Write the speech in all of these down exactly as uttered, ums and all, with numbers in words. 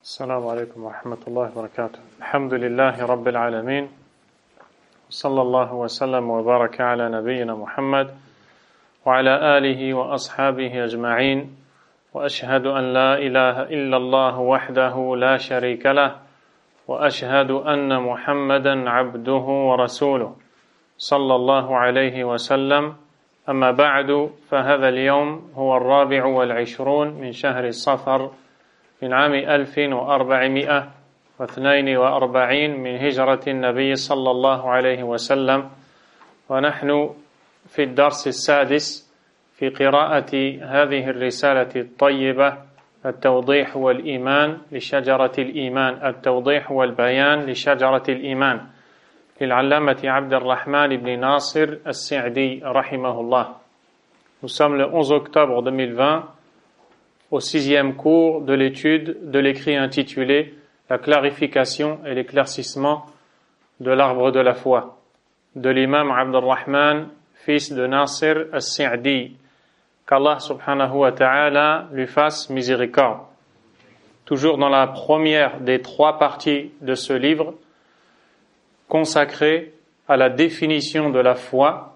السلام عليكم ورحمة الله وبركاته. الحمد لله رب العالمين، صلى الله وسلم وبارك على نبينا محمد وعلى آله وأصحابه أجمعين، وأشهد أن لا إله إلا الله وحده لا شريك له، وأشهد أن محمدا عبده ورسوله صلى الله عليه وسلم. أما بعد، فهذا اليوم هو الرابع والعشرون من شهر الصفر من عام ألف وأربعمائة واثنين وأربعين من هجرة النبي صلى الله عليه وسلم، ونحن في الدرس السادس في قراءة هذه الرسالة الطيبة التوضيح والإيمان لشجرة الإيمان التوضيح والبيان لشجرة الإيمان للعلامة عبد الرحمن بن ناصر السعدي رحمه الله. Nous sommes le onze octobre deux mille vingt au sixième cours de l'étude de l'écrit intitulé La clarification et l'éclaircissement de l'arbre de la foi de l'imam Abd al-Rahman, fils de Nasir al-Sa'di, qu'Allah subhanahu wa ta'ala lui fasse miséricorde. Toujours dans la première des trois parties de ce livre consacré à la définition de la foi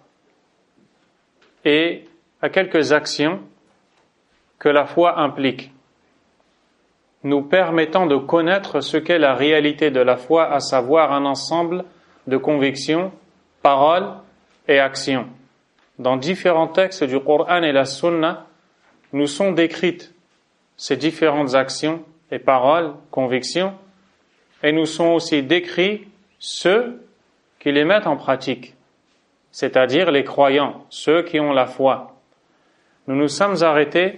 et à quelques actions que la foi implique, nous permettant de connaître ce qu'est la réalité de la foi, à savoir un ensemble de convictions, paroles et actions. Dans différents textes du Coran et la Sunna, nous sont décrites ces différentes actions et paroles, convictions, et nous sont aussi décrits ceux qui les mettent en pratique, c'est-à-dire les croyants, ceux qui ont la foi. Nous nous sommes arrêtés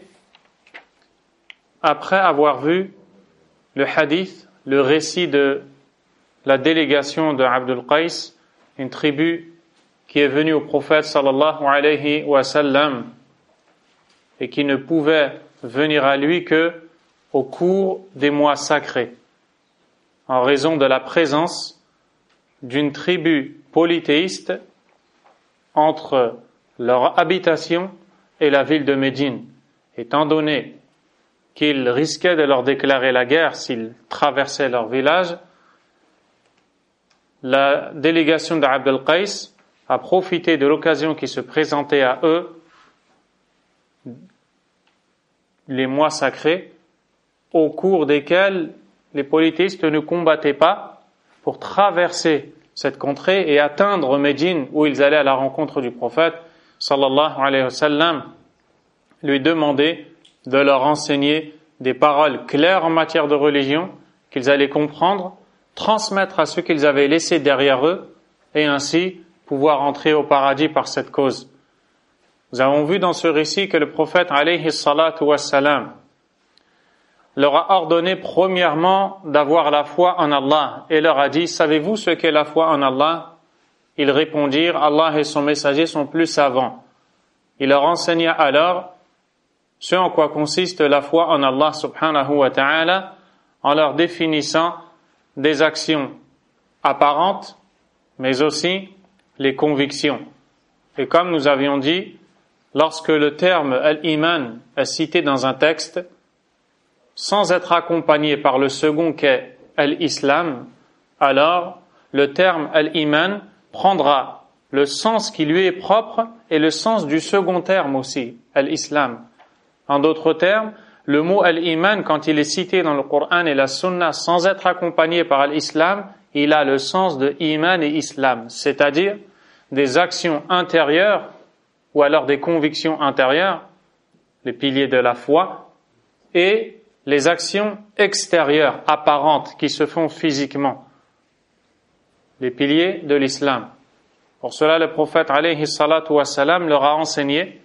après avoir vu le hadith, le récit de la délégation de Abdul Qais, une tribu qui est venue au prophète sallallahu alayhi wa sallam et qui ne pouvait venir à lui que au cours des mois sacrés, en raison de la présence d'une tribu polythéiste entre leur habitation et la ville de Médine, étant donné qu'ils risquaient de leur déclarer la guerre s'ils traversaient leur village. La délégation d'Abd al-Qais a profité de l'occasion qui se présentait à eux, les mois sacrés, au cours desquels les polythéistes ne combattaient pas, pour traverser cette contrée et atteindre Médine, où ils allaient à la rencontre du prophète sallallahu alayhi wa sallam, lui demander de leur enseigner des paroles claires en matière de religion qu'ils allaient comprendre, transmettre à ceux qu'ils avaient laissés derrière eux et ainsi pouvoir entrer au paradis par cette cause. Nous avons vu dans ce récit que le prophète alayhi salatu wassalam leur a ordonné premièrement d'avoir la foi en Allah et leur a dit: savez-vous ce qu'est la foi en Allah? Ils répondirent: Allah et son messager sont plus savants. Il leur enseigna alors ce en quoi consiste la foi en Allah subhanahu wa ta'ala, en leur définissant des actions apparentes, mais aussi les convictions. Et comme nous avions dit, lorsque le terme al-iman est cité dans un texte, sans être accompagné par le second qu'est al-islam, alors le terme al-iman prendra le sens qui lui est propre et le sens du second terme aussi, al-islam. En d'autres termes, le mot al-iman, quand il est cité dans le Coran et la Sunna sans être accompagné par al-islam, il a le sens de iman et islam, c'est-à-dire des actions intérieures ou alors des convictions intérieures, les piliers de la foi, et les actions extérieures, apparentes, qui se font physiquement, les piliers de l'islam. Pour cela, le prophète alayhi salatu wassalam leur a enseigné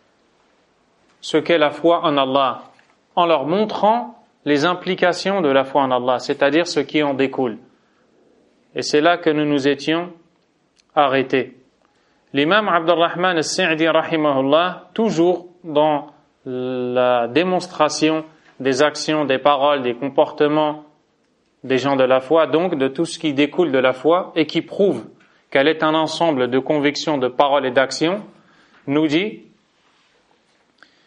ce qu'est la foi en Allah, en leur montrant les implications de la foi en Allah, c'est-à-dire ce qui en découle. Et c'est là que nous nous étions arrêtés. L'imam Abd al-Rahman al-Sa'di rahimahullah, toujours dans la démonstration des actions, des paroles, des comportements des gens de la foi, donc de tout ce qui découle de la foi et qui prouve qu'elle est un ensemble de convictions, de paroles et d'actions, nous dit: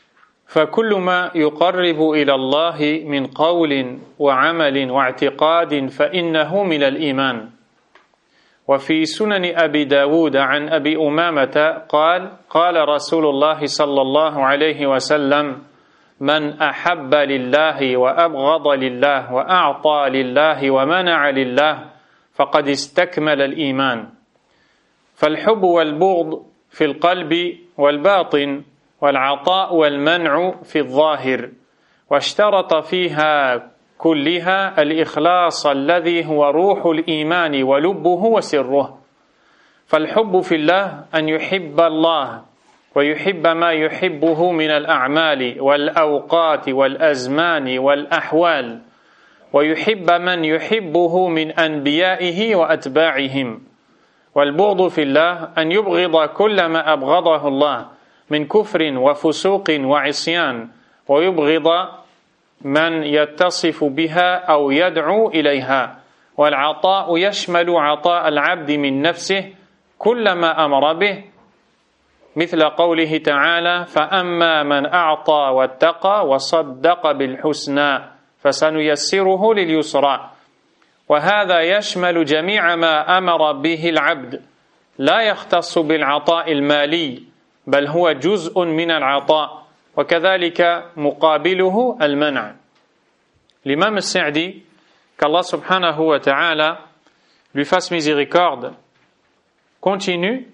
فكل ما يقرب إلى الله من قول وعمل واعتقاد فإنه من الإيمان. وفي سنن أبي داود عن أبي أمامة قال قال رسول الله صلى الله عليه وسلم من أحب لله وأبغض لله وأعطى لله ومنع لله فقد استكمل الإيمان. فالحب والبغض في القلب والباطن والعطاء والمنع في الظاهر، واشترط فيها كلها الإخلاص الذي هو روح الإيمان ولبه وسره. فالحب في الله أن يحب الله ويحب ما يحبه من الأعمال والأوقات والأزمان والأحوال، ويحب من يحبه من أنبيائه وأتباعهم. والبغض في الله أن يبغض كل ما أبغضه الله من كفر وفسوق وعصيان، ويبغض من يتصف بها أو يدعو إليها. والعطاء يشمل عطاء العبد من نفسه كل ما أمر به، مثل قوله تعالى فأما من أعطى واتقى وصدق بالحسنى فسنيسره لليسرى. وهذا يشمل جميع ما أمر به العبد، لا يختص بالعطاء المالي بل هو جزء من العطاء، وكذلك مقابله المنع. L'imam Sa'di, qu'Allah subhanahu wa ta'ala lui fasse miséricorde, continue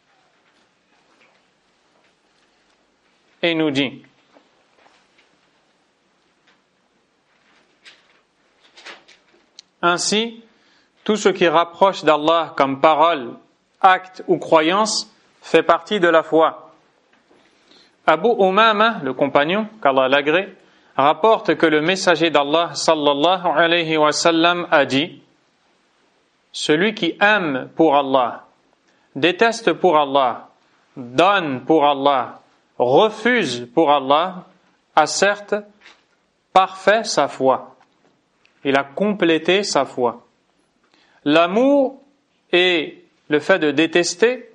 et nous dit ainsi, tout ce qui rapproche d'Allah comme parole, acte ou croyance fait partie de la foi. Abu Umama, le compagnon, qu'Allah l'agrée, rapporte que le messager d'Allah sallallahu alayhi wa sallam a dit: celui qui aime pour Allah, déteste pour Allah, donne pour Allah, refuse pour Allah, a certes parfait sa foi. Il a complété sa foi. L'amour et le fait de détester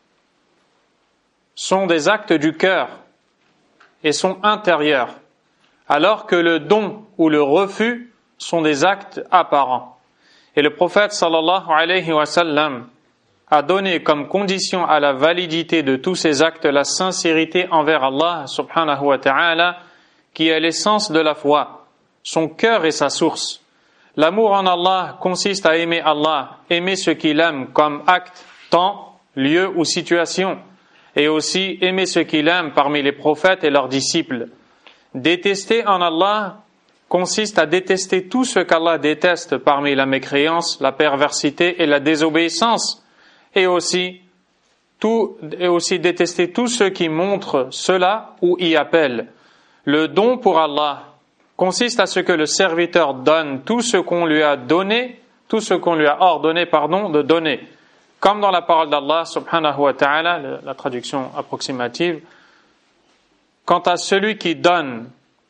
sont des actes du cœur et sont intérieurs, alors que le don ou le refus sont des actes apparents. Et le prophète sallallahu alayhi wa sallam a donné comme condition à la validité de tous ces actes la sincérité envers Allah subhanahu wa ta'ala, qui est l'essence de la foi, son cœur et sa source. L'amour en Allah consiste à aimer Allah, aimer ce qu'il aime comme acte, temps, lieu ou situation, et aussi aimer ce qu'il aime parmi les prophètes et leurs disciples. Détester en Allah consiste à détester tout ce qu'Allah déteste parmi la mécréance, la perversité et la désobéissance, et aussi, tout, et aussi détester tous ceux qui montrent cela ou y appellent. Le don pour Allah consiste à ce que le serviteur donne tout ce qu'on lui a donné, tout ce qu'on lui a ordonné, pardon, de donner. Comme dans la parole d'Allah subhanahu wa ta'ala, la traduction approximative, quant à celui qui donne,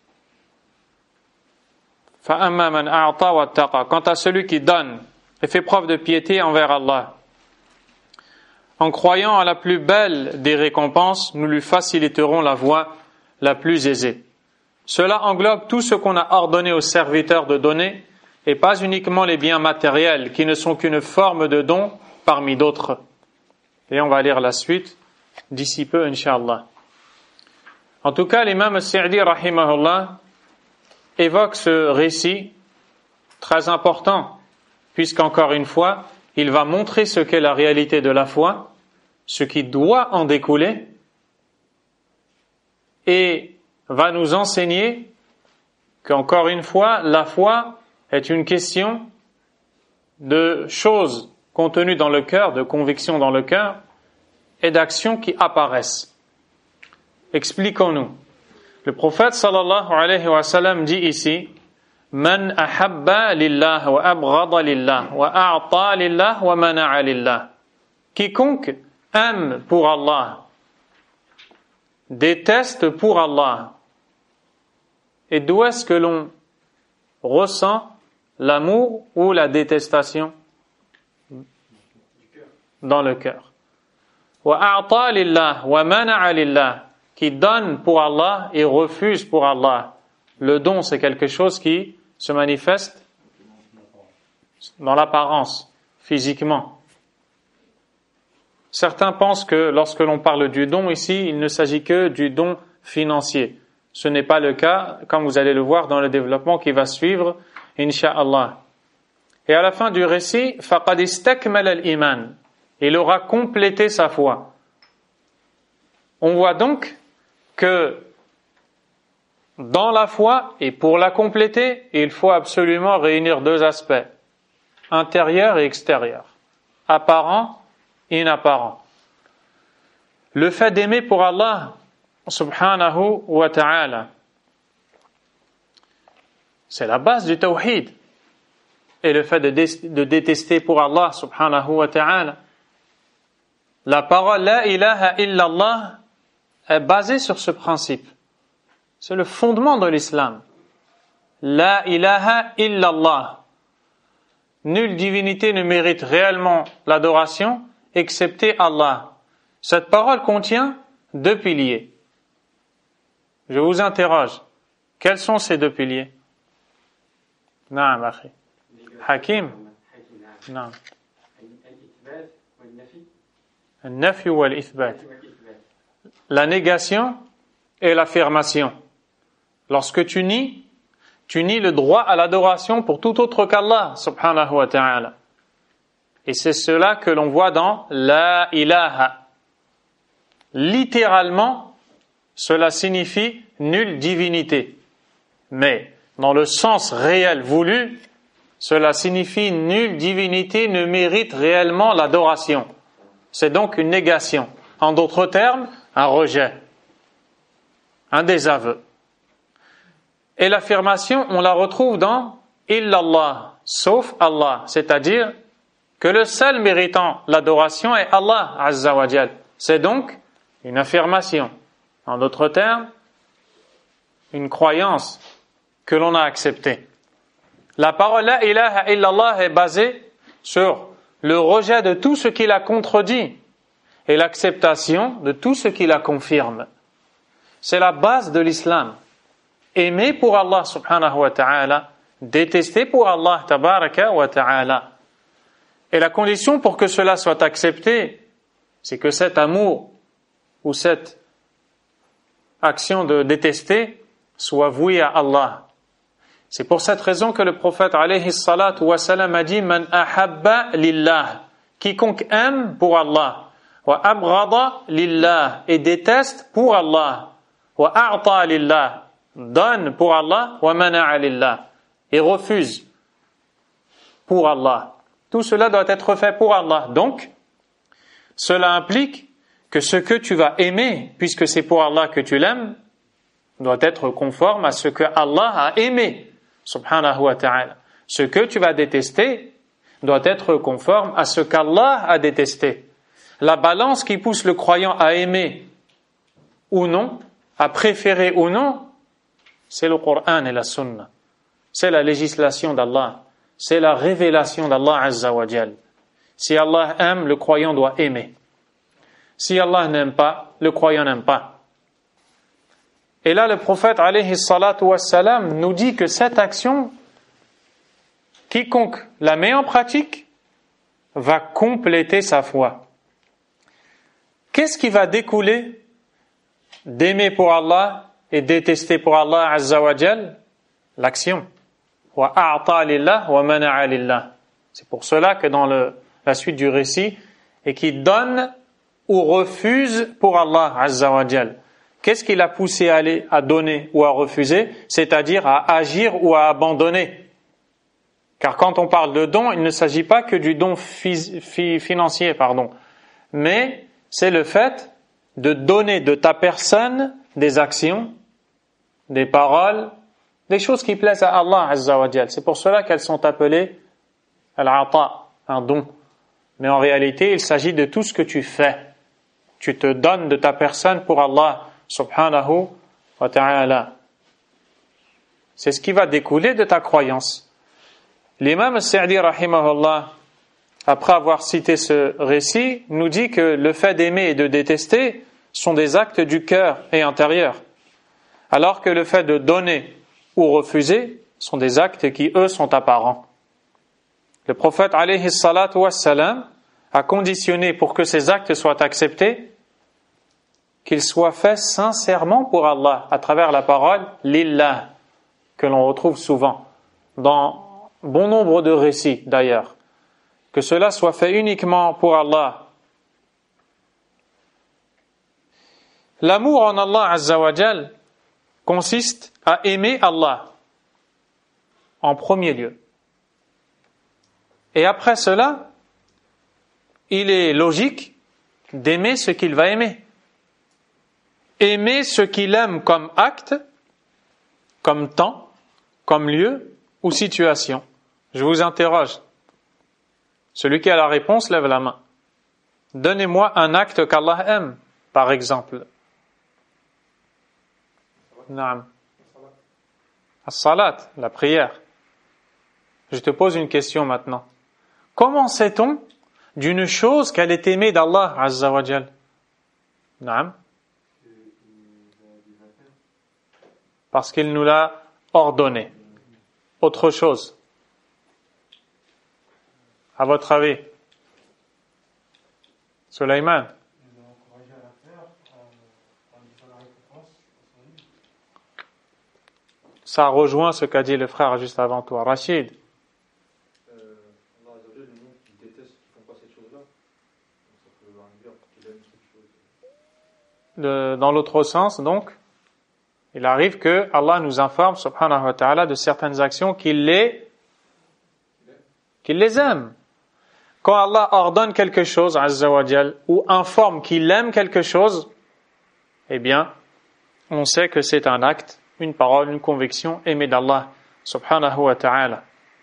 فَأَمَّا مَنْ أَعْطَى وَاتَّقَى, quant à celui qui donne et fait preuve de piété envers Allah, en croyant à la plus belle des récompenses, nous lui faciliterons la voie la plus aisée. Cela englobe tout ce qu'on a ordonné aux serviteurs de donner, et pas uniquement les biens matériels qui ne sont qu'une forme de don parmi d'autres. Et on va lire la suite d'ici peu, Inch'Allah. En tout cas, l'imam Sa'di rahimahullah évoque ce récit très important, puisqu'encore une fois, il va montrer ce qu'est la réalité de la foi, ce qui doit en découler, et va nous enseigner qu'encore une fois, la foi est une question de choses contenues dans le cœur, de convictions dans le cœur, et d'actions qui apparaissent. Expliquons-nous. Le prophète sallallahu alayhi wa sallam dit ici: Man ahabba lillah wa abghada lillah wa a'ta lillah wa mana'a lillah. Quiconque aime pour Allah, déteste pour Allah. Et d'où est-ce que l'on ressent l'amour ou la détestation? Dans le cœur. Wa a'ta lillah wa mana'a lillah. qui donne pour Allah et refuse pour Allah. Le don, c'est quelque chose qui se manifeste dans l'apparence, physiquement. Certains pensent que lorsque l'on parle du don ici, il ne s'agit que du don financier. Ce n'est pas le cas, comme vous allez le voir dans le développement qui va suivre, Inch'Allah. Et à la fin du récit, فَقَدْ اسْتَكْمَلَ الْإِيمَانِ, il aura complété sa foi. On voit donc que dans la foi, et pour la compléter, il faut absolument réunir deux aspects, intérieur et extérieur, apparent et inapparent. Le fait d'aimer pour Allah, subhanahu wa ta'ala, c'est la base du tawhid. Et le fait de, dé- de détester pour Allah, subhanahu wa ta'ala, la parole la ilaha illallah est basée sur ce principe. C'est le fondement de l'islam. La ilaha illallah. Nulle divinité ne mérite réellement l'adoration excepté Allah. Cette parole contient deux piliers. Je vous interroge. Quels sont ces deux piliers? Naam, akhi. Hakim. Naam. Al-nafi ou al-ithbat. La négation et l'affirmation. Lorsque tu nies, tu nies le droit à l'adoration pour tout autre qu'Allah, subhanahu wa ta'ala. Et c'est cela que l'on voit dans la ilaha. Littéralement, cela signifie nulle divinité. Mais, dans le sens réel voulu, cela signifie nulle divinité ne mérite réellement l'adoration. C'est donc une négation. En d'autres termes, un rejet, un désaveu. Et l'affirmation, on la retrouve dans illallah, sauf Allah, c'est-à-dire que le seul méritant l'adoration est Allah Azza wa Jal. C'est donc une affirmation. En d'autres termes, une croyance que l'on a acceptée. La parole la ilaha illallah est basée sur le rejet de tout ce qui la contredit et l'acceptation de tout ce qui la confirme. C'est la base de l'islam. Aimer pour Allah subhanahu wa ta'ala, détester pour Allah tabaraka wa ta'ala. Et la condition pour que cela soit accepté, c'est que cet amour ou cette action de détester soit vouée à Allah. C'est pour cette raison que le prophète alayhi salatu wa salam a dit Man ahabba lillah, quiconque aime pour Allah, wa abghada lillah, et déteste pour Allah, wa a'ta lillah, donne pour Allah, wa mana'a lillah, et refuse pour Allah. Tout cela doit être fait pour Allah. Donc, cela implique que ce que tu vas aimer, puisque c'est pour Allah que tu l'aimes, doit être conforme à ce que Allah a aimé, subhanahu wa ta'ala. Ce que tu vas détester doit être conforme à ce qu'Allah a détesté. La balance qui pousse le croyant à aimer ou non, à préférer ou non, c'est le Coran et la Sunna. C'est la législation d'Allah. C'est la révélation d'Allah Azza wa Jal. Si Allah aime, le croyant doit aimer. Si Allah n'aime pas, le croyant n'aime pas. Et là, le prophète alayhi salatu wassalam nous dit que cette action, quiconque la met en pratique, va compléter sa foi. Qu'est-ce qui va découler d'aimer pour Allah et détester pour Allah Azza wa Jal? L'action. Wa a'ta lillah wa mana'a lillah. C'est pour cela que dans le, la suite du récit, et qui donne ou refuse pour Allah Azza wa Jal. Qu'est-ce qui l'a poussé à aller à donner ou à refuser? C'est-à-dire à agir ou à abandonner. Car quand on parle de don, il ne s'agit pas que du don fi- fi- financier, pardon, mais c'est le fait de donner de ta personne des actions, des paroles, des choses qui plaisent à Allah Azza wa Jal. C'est pour cela qu'elles sont appelées al-ata, un don. Mais en réalité, il s'agit de tout ce que tu fais. Tu te donnes de ta personne pour Allah subhanahu wa ta'ala. C'est ce qui va découler de ta croyance. L'imam Sa'di rahimahullah, après avoir cité ce récit, nous dit que le fait d'aimer et de détester sont des actes du cœur et intérieurs, alors que le fait de donner ou refuser sont des actes qui, eux, sont apparents. Le prophète, alayhi salatu wassalam, a conditionné pour que ces actes soient acceptés qu'ils soient faits sincèrement pour Allah, à travers la parole « lillah » que l'on retrouve souvent, dans bon nombre de récits d'ailleurs, que cela soit fait uniquement pour Allah. L'amour en Allah Azza wa Jal consiste à aimer Allah en premier lieu. Et après cela, il est logique d'aimer ce qu'il va aimer. Aimer ce qu'il aime comme acte, comme temps, comme lieu ou situation. Je vous interroge. Celui qui a la réponse, lève la main. Donnez-moi un acte qu'Allah aime, par exemple. Naam. As-salat, la prière. Je te pose une question maintenant. Comment sait-on d'une chose qu'elle est aimée d'Allah Azza wa Jal? Naam. Parce qu'il nous l'a ordonné. Autre chose. À votre avis, Sulayman? Ça rejoint ce qu'a dit le frère juste avant toi. Rachid? De, dans l'autre sens, donc, il arrive que Allah nous informe, subhanahu wa ta'ala, de certaines actions qu'il les, qu'il les aime. Quand Allah ordonne quelque chose, azza wa jal, ou informe qu'il aime quelque chose, eh bien, on sait que c'est un acte, une parole, une conviction aimée d'Allah, subhanahu wa ta'ala.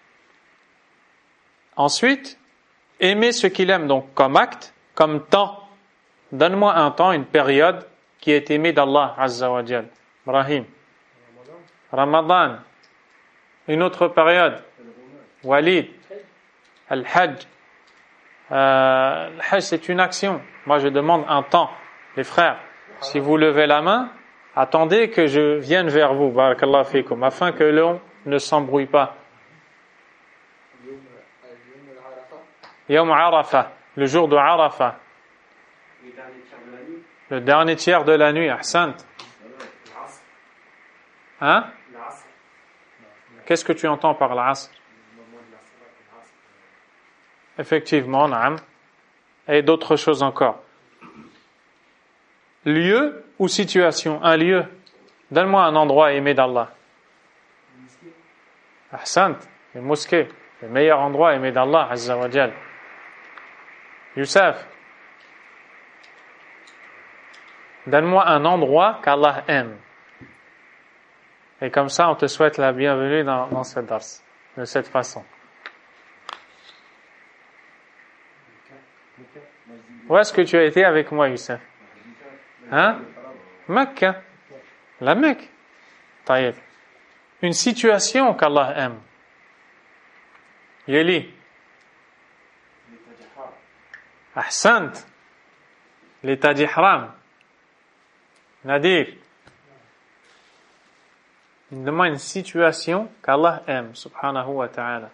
Ensuite, aimer ce qu'il aime, donc comme acte, comme temps. Donne-moi un temps, une période qui est aimée d'Allah azza wa jal. Ibrahim. Ramadan. Une autre période. Walid. Al-Hajj. Euh, le Hajj, c'est une action. Moi, je demande un temps. Les frères, si vous levez la main, attendez que je vienne vers vous, barakallahu fikum, afin que l'on ne s'embrouille pas. Yawm Arafah, le jour de Arafah. Le dernier tiers de la nuit, ahsant. Hein? Qu'est-ce que tu entends par l'asr? Effectivement, naam. Et d'autres choses encore. Lieu ou situation? Un lieu. Donne-moi un endroit aimé d'Allah. Ahsant, les mosquées. Le meilleur endroit aimé d'Allah, azza wa jal. Youssef. Donne-moi un endroit qu'Allah aime. Et comme ça, on te souhaite la bienvenue dans, dans cette dars, de cette façon. Où est-ce que tu as été avec moi, Youssef? Hein? Mecque. La Mecque. Taïeb. Une situation qu'Allah aime. Yeli. Ahsant. L'état d'ihram. Nadir. Donne-moi une situation qu'Allah aime, subhanahu wa ta'ala.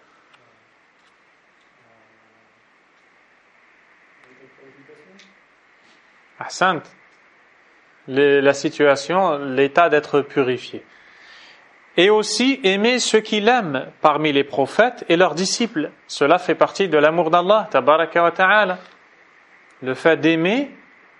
Ahsant. Le, la situation, l'état d'être purifié. Et aussi aimer ceux qu'il aime parmi les prophètes et leurs disciples. Cela fait partie de l'amour d'Allah, tabaraka wa ta'ala. Le fait d'aimer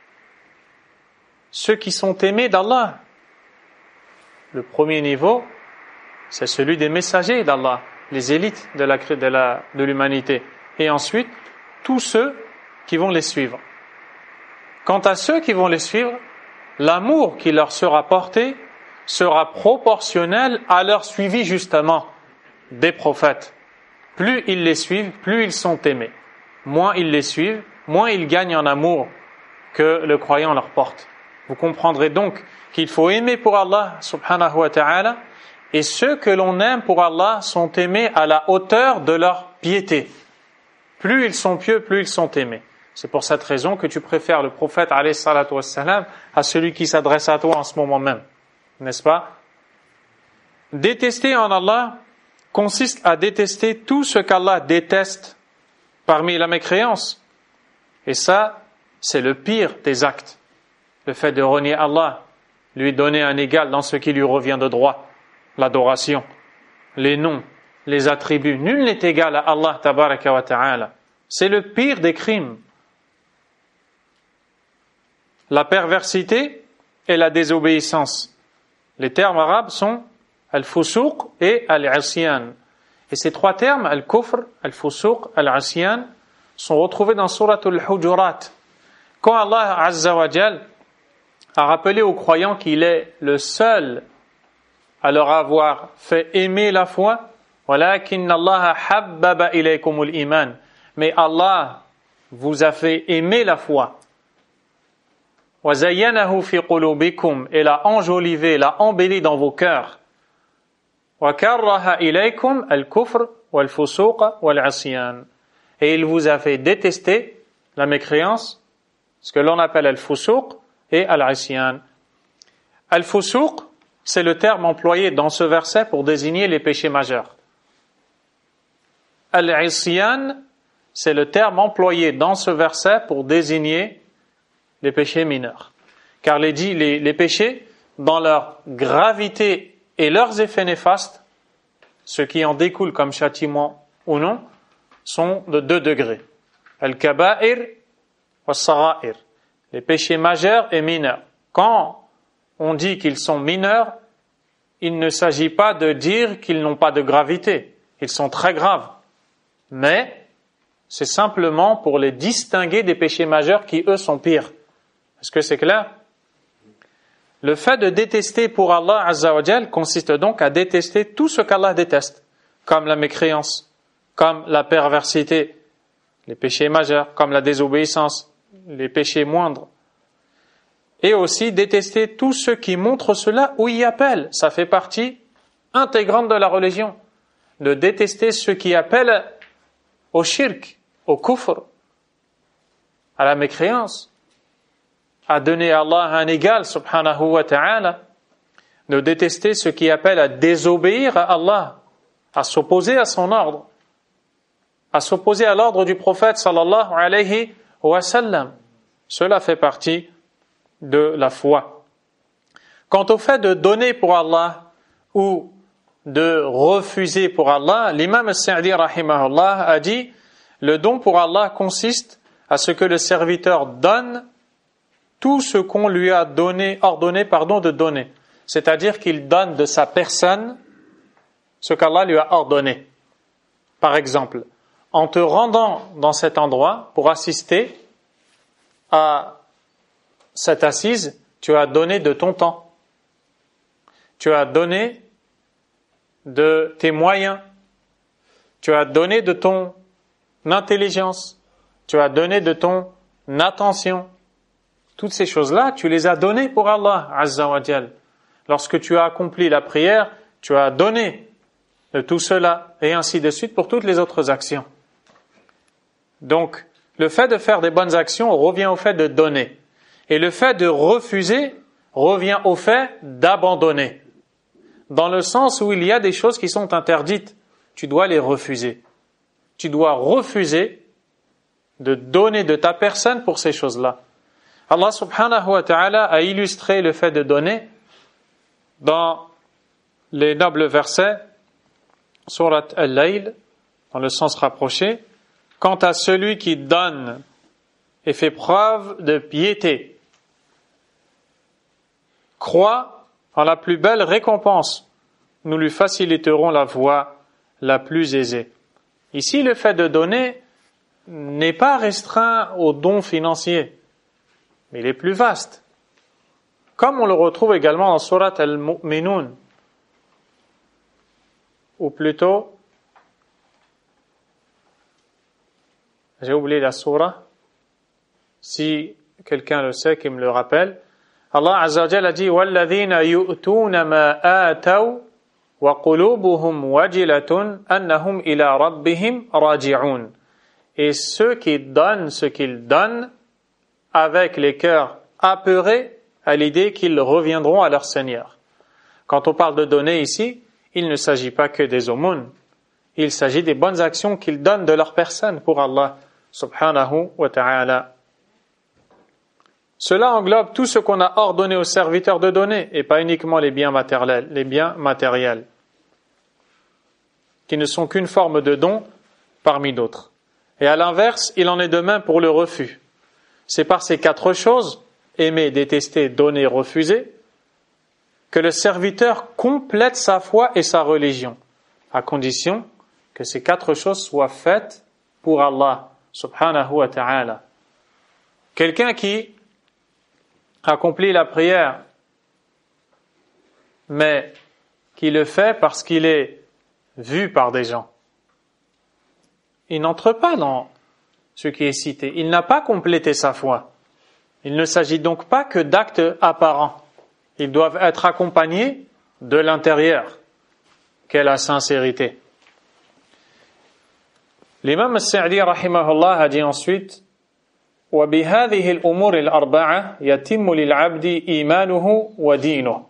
ceux qui sont aimés d'Allah. Le premier niveau, c'est celui des messagers d'Allah, les élites de, la, de, la, de l'humanité. Et ensuite, tous ceux qui vont les suivre. Quant à ceux qui vont les suivre, l'amour qui leur sera porté sera proportionnel à leur suivi justement des prophètes. Plus ils les suivent, plus ils sont aimés. Moins ils les suivent, moins ils gagnent en amour que le croyant leur porte. Vous comprendrez donc qu'il faut aimer pour Allah subhanahu wa ta'ala, et ceux que l'on aime pour Allah sont aimés à la hauteur de leur piété. Plus ils sont pieux, plus ils sont aimés. C'est pour cette raison que tu préfères le prophète alayhi salatu wassalam à celui qui s'adresse à toi en ce moment même. N'est-ce pas? Détester en Allah consiste à détester tout ce qu'Allah déteste parmi la mécréance. Et ça, c'est le pire des actes. Le fait de renier Allah, lui donner un égal dans ce qui lui revient de droit, l'adoration, les noms, les attributs. Nul n'est égal à Allah tabaraka wa ta'ala. C'est le pire des crimes. La perversité et la désobéissance. Les termes arabes sont al-fusuq et al-asyan. Et ces trois termes, al-kufr, al-fusuq, al-asyan, sont retrouvés dans Surat al-Hujurat. Quand Allah Azza wa Jal a rappelé aux croyants qu'il est le seul à leur avoir fait aimer la foi, walakin Allah habbaba ilaykumul iman. Mais Allah vous a fait aimer la foi. Wa zayyanahu fi qulubikum, et l'a enjolivé, l'a embelli dans vos cœurs. Wa karraha ilaykum al-kufr wal-fusuq wal-asyan. Et il vous a fait détester la mécréance, ce que l'on appelle al-fusuq et al-asyan. Al-fusuq, c'est le terme employé dans ce verset pour désigner les péchés majeurs. Al-asyan, c'est le terme employé dans ce verset pour désigner les péchés mineurs. Car les, les, les péchés, dans leur gravité et leurs effets néfastes, ce qui en découle comme châtiment ou non, sont de deux degrés. Al-kaba'ir wa sara'ir. Les péchés majeurs et mineurs. Quand on dit qu'ils sont mineurs, il ne s'agit pas de dire qu'ils n'ont pas de gravité. Ils sont très graves. Mais c'est simplement pour les distinguer des péchés majeurs qui, eux, sont pires. Est-ce que c'est clair? Le fait de détester pour Allah Azza wa Jal consiste donc à détester tout ce qu'Allah déteste, comme la mécréance, comme la perversité, les péchés majeurs, comme la désobéissance, les péchés moindres. Et aussi détester tout ce qui montre cela ou y appelle. Ça fait partie intégrante de la religion. De détester ceux qui appellent au shirk, au kufr, à la mécréance, à donner à Allah un égal, subhanahu wa ta'ala, de détester ceux qui appellent à désobéir à Allah, à s'opposer à son ordre, à s'opposer à l'ordre du prophète sallallahu alayhi wa sallam. Cela fait partie de la foi. Quant au fait de donner pour Allah ou de refuser pour Allah, l'imam al-Sa'di rahimahullah a dit: le don pour Allah consiste à ce que le serviteur donne tout ce qu'on lui a donné, ordonné pardon, de donner. C'est-à-dire qu'il donne de sa personne ce qu'Allah lui a ordonné. Par exemple, en te rendant dans cet endroit pour assister à cette assise, tu as donné de ton temps. Tu as donné de tes moyens. Tu as donné de ton intelligence. Tu as donné de ton attention. Toutes ces choses-là, tu les as données pour Allah Azza wa Jal. Lorsque tu as accompli la prière, tu as donné de tout cela, et ainsi de suite pour toutes les autres actions. Donc, le fait de faire des bonnes actions revient au fait de donner. Et le fait de refuser revient au fait d'abandonner. Dans le sens où il y a des choses qui sont interdites, tu dois les refuser. Tu dois refuser de donner de ta personne pour ces choses-là. Allah subhanahu wa ta'ala a illustré le fait de donner dans les nobles versets, Surat Al-Layl, dans le sens rapproché. Quant à celui qui donne et fait preuve de piété, croit en la plus belle récompense, nous lui faciliterons la voie la plus aisée. Ici, le fait de donner n'est pas restreint aux dons financiers, mais il est plus vaste. Comme on le retrouve également dans Surat Al-Mu'minun, ou plutôt, j'ai oublié la surah, si quelqu'un le sait, qu'il me le rappelle. Allah Azza wa Jalla a dit: وَالَّذِينَ يُؤْتُونَ مَا آتَوْا وَقُلُوبُهُمْ وَجِلَةٌ أَنَّهُمْ إِلَى رَبِّهِمْ رَاجِعُونَ. et ceux qui donnent ce qu'ils donnent avec les cœurs apeurés à l'idée qu'ils reviendront à leur Seigneur. Quand on parle de donner ici, il ne s'agit pas que des aumônes, il s'agit des bonnes actions qu'ils donnent de leur personne pour Allah subhanahu wa ta'ala. Cela englobe tout ce qu'on a ordonné aux serviteurs de donner et pas uniquement les biens matériels, les biens matériels qui ne sont qu'une forme de don parmi d'autres. Et à l'inverse, il en est de même pour le refus. C'est par ces quatre choses, aimer, détester, donner, refuser, que le serviteur complète sa foi et sa religion, à condition que ces quatre choses soient faites pour Allah subhanahu wa ta'ala. Quelqu'un qui accomplit la prière, mais qui le fait parce qu'il est vu par des gens, il n'entre pas dans ce qui est cité. Il n'a pas complété sa foi. Il ne s'agit donc pas que d'actes apparents. Ils doivent être accompagnés de l'intérieur, qu'est la sincérité. L'imam al-Sa'di rahimahullah a dit ensuite: وبهذه الأمور الأربعة يتم للعبد إيمانه ودينه.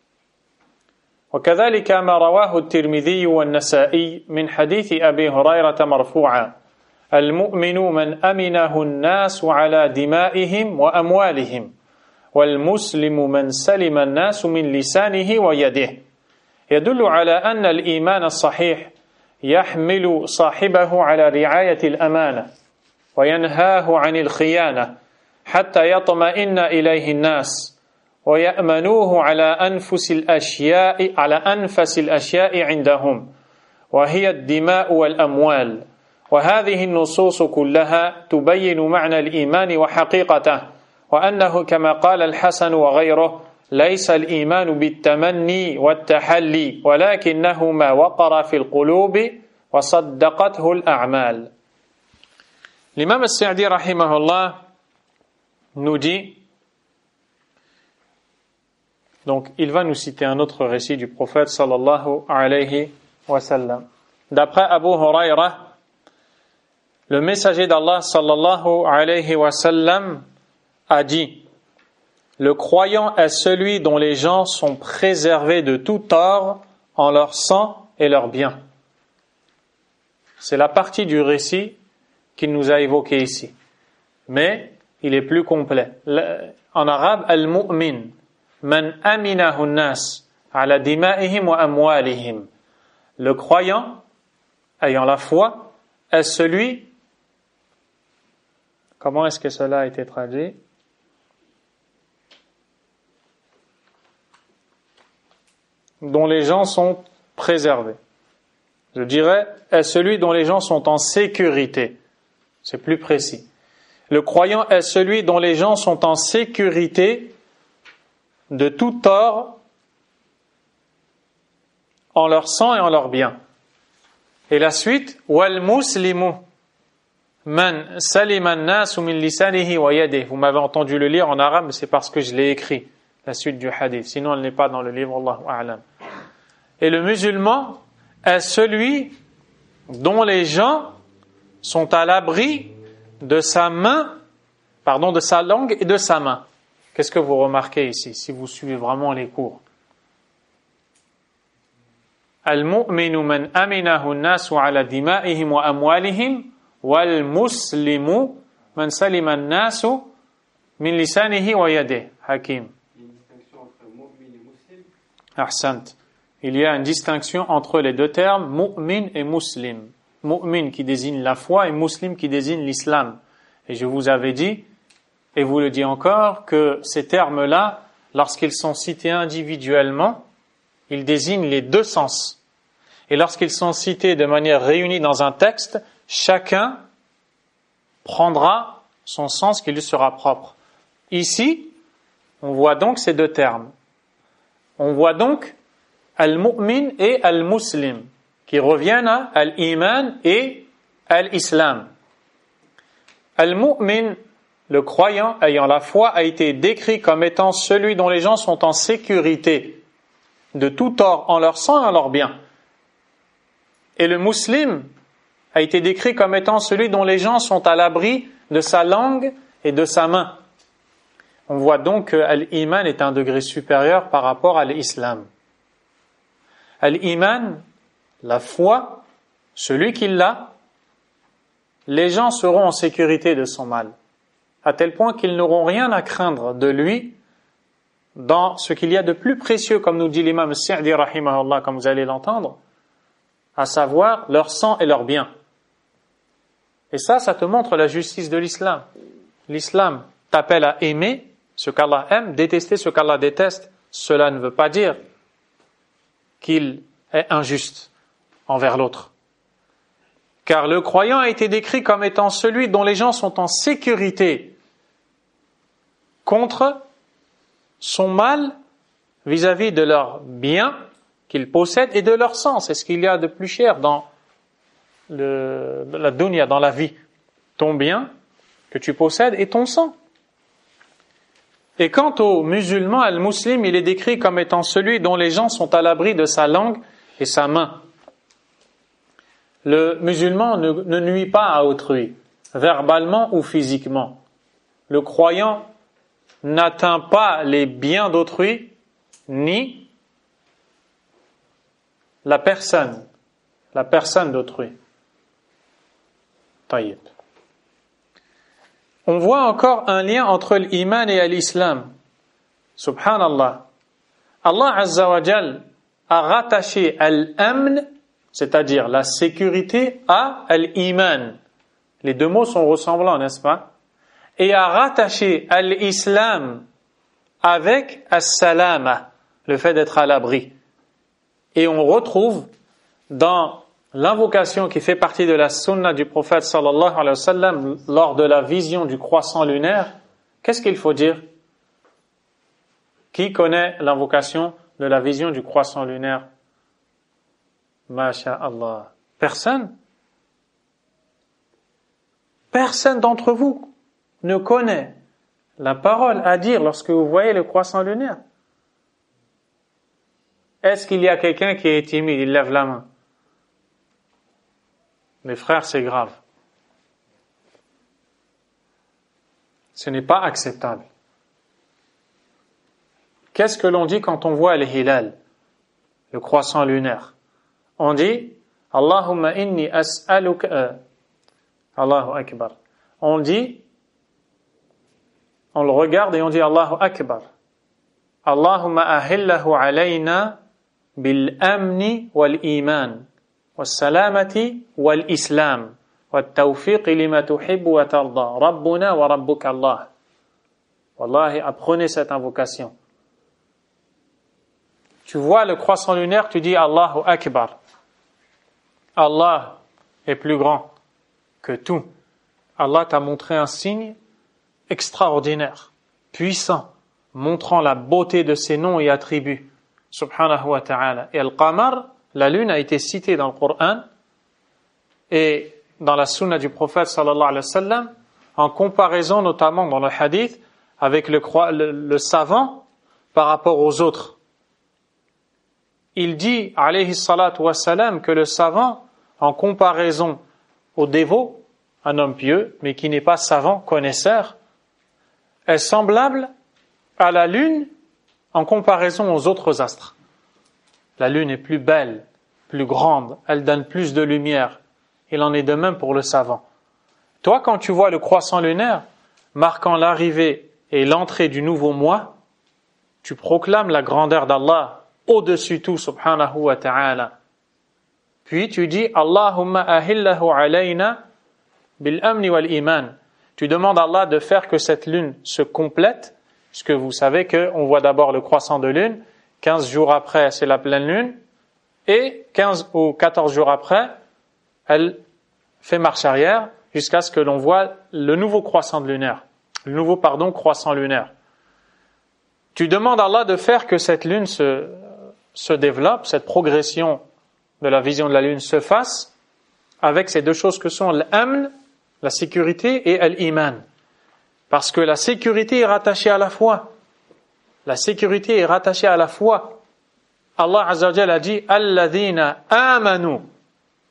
وكذلك ما رواه الترمذي والنسائي من حديث أبي هريرة مرفوعا: المؤمن من أمنه الناس على دمائهم وأموالهم والمسلم من سلم الناس من لسانه ويده. يدل على أن الإيمان الصحيح يحمل صاحبه على رعاية الأمانة وينهاه عن الخيانة حتى يطمئن إليه الناس ويأمنوه على أنفس الأشياء على أنفس الأشياء عندهم وهي الدماء والأموال. وهذه النصوص كلها تبين معنى الإيمان وحقيقته وأنه كما قال الحسن وغيره ليس الإيمان بالتمني والتحلي ولكنه ما وقر في القلوب وصدقته الأعمال. L'imam al-Sa'di rahimahullah nous dit, donc il va nous citer un autre récit du prophète sallallahu alayhi wa sallam. D'après Abu Huraira, le messager d'Allah sallallahu alayhi wa sallam a dit: le croyant est celui dont les gens sont préservés de tout tort en leur sang et leurs biens. C'est la partie du récit qu'il nous a évoqué ici, mais il est plus complet. En arabe, al-mu'min man aminahu an-nas ala dima'ihim wa amwalihim. Le croyant ayant la foi est celui, comment est-ce que cela a été traduit? Dont les gens sont préservés. Je dirais, est celui dont les gens sont en sécurité. C'est plus précis. Le croyant est celui dont les gens sont en sécurité de tout tort en leur sang et en leurs biens. Et la suite, wal muslimu man salima an-nasu min lisanihi wa yadihi. Vous m'avez entendu le lire en arabe, mais c'est parce que je l'ai écrit, la suite du hadith. Sinon, elle n'est pas dans le livre, Allahu a'lam. Et le musulman est celui dont les gens sont à l'abri de sa main, pardon, de sa langue et de sa main. Qu'est-ce que vous remarquez ici, si vous suivez vraiment les cours? Al-mu'minu man aminahu an-nasu ala dima'ihim wa amwalihim wal muslimu man salima an-nasu min lisanihi wa yadihi. Hakim. Il y a une distinction entre mu'min et muslim. Ahsant. Il y a une distinction entre les deux termes, mu'min et muslim. Mu'min qui désigne la foi et muslim qui désigne l'islam. Et je vous avais dit, et vous le dis encore, que ces termes-là, lorsqu'ils sont cités individuellement, ils désignent les deux sens. Et lorsqu'ils sont cités de manière réunie dans un texte, chacun prendra son sens qui lui sera propre. Ici, on voit donc ces deux termes. On voit donc al-mu'min et al-muslim, qui reviennent à al-iman et al-islam. Al-mu'min, le croyant ayant la foi, a été décrit comme étant celui dont les gens sont en sécurité de tout tort en leur sang et en leur bien. Et le muslim a été décrit comme étant celui dont les gens sont à l'abri de sa langue et de sa main. On voit donc que l'iman est un degré supérieur par rapport à l'islam. L'iman, la foi, celui qui l'a, les gens seront en sécurité de son mal, à tel point qu'ils n'auront rien à craindre de lui dans ce qu'il y a de plus précieux, comme nous dit l'imam Sa'di rahimahullah, comme vous allez l'entendre, à savoir leur sang et leurs biens. Et ça, ça te montre la justice de l'islam. L'islam t'appelle à aimer ce qu'Allah aime, détester ce qu'Allah déteste. Cela ne veut pas dire qu'il est injuste envers l'autre. Car le croyant a été décrit comme étant celui dont les gens sont en sécurité contre son mal vis-à-vis de leurs biens qu'ils possèdent et de leur sang. C'est ce qu'il y a de plus cher dans le, la dunya, dans la vie. Ton bien que tu possèdes et ton sang. Et quant au musulman, al-muslim, il est décrit comme étant celui dont les gens sont à l'abri de sa langue et sa main. Le musulman ne, ne nuit pas à autrui, verbalement ou physiquement. Le croyant n'atteint pas les biens d'autrui, ni la personne, la personne d'autrui. Taïb. On voit encore un lien entre l'iman et l'islam. Subhanallah. Allah Azza wa Jal a rattaché al-amn, c'est-à-dire la sécurité, à al-iman. Les deux mots sont ressemblants, n'est-ce pas? Et a rattaché al-islam avec as-salama, le fait d'être à l'abri. Et on retrouve dans l'invocation qui fait partie de la sunna du prophète sallallahu alayhi wa sallam lors de la vision du croissant lunaire, qu'est-ce qu'il faut dire? Qui connaît l'invocation de la vision du croissant lunaire? Masha'Allah. Personne? Personne d'entre vous ne connaît la parole à dire lorsque vous voyez le croissant lunaire? Est-ce qu'il y a quelqu'un qui est timide? Il lève la main. Mes frères, c'est grave. Ce n'est pas acceptable. Qu'est-ce que l'on dit quand on voit le hilal, le croissant lunaire? On dit Allahumma inni as'aluka euh, Allahu Akbar. On dit, on le regarde et on dit Allahu Akbar. Allahumma ahillahu alayna bil amni wal iman wal salamati wal islam wat tawfiq lima tuhibbu wa tarda rabbuna wa rabbuka Allah. Wallahi, apprenez cette invocation. Tu vois le croissant lunaire, tu dis Allahu Akbar. Allah est plus grand que tout. Allah t'a montré un signe extraordinaire, puissant, montrant la beauté de ses noms et attributs. Subhanahu wa ta'ala. Et Al-Qamar, la lune, a été citée dans le Coran et dans la sunna du prophète sallallahu alayhi wa sallam, en comparaison notamment dans le hadith avec le, le, le savant par rapport aux autres. Il dit, alayhi salatu wa salam, que le savant, en comparaison au dévot, un homme pieux, mais qui n'est pas savant, connaisseur, est semblable à la lune en comparaison aux autres astres. La lune est plus belle, plus grande, elle donne plus de lumière. Il en est de même pour le savant. Toi, quand tu vois le croissant lunaire, marquant l'arrivée et l'entrée du nouveau mois, tu proclames la grandeur d'Allah au-dessus tout, subhanahu wa ta'ala. Puis tu dis, Allahumma ahillahu alayna bil amni wal iman. Tu demandes à Allah de faire que cette lune se complète, puisque vous savez qu'on voit d'abord le croissant de lune, quinze jours après c'est la pleine lune, et quinze ou quatorze jours après, elle fait marche arrière, jusqu'à ce que l'on voit le nouveau croissant lunaire, le nouveau, pardon, croissant lunaire. Tu demandes à Allah de faire que cette lune se, se développe, cette progression de la vision de la lune se fasse, avec ces deux choses que sont l'amn, la sécurité, et l'iman. Parce que la sécurité est rattachée à la foi. La sécurité est rattachée à la foi. Allah Azza wa Jalla a dit « Alladhina amanu »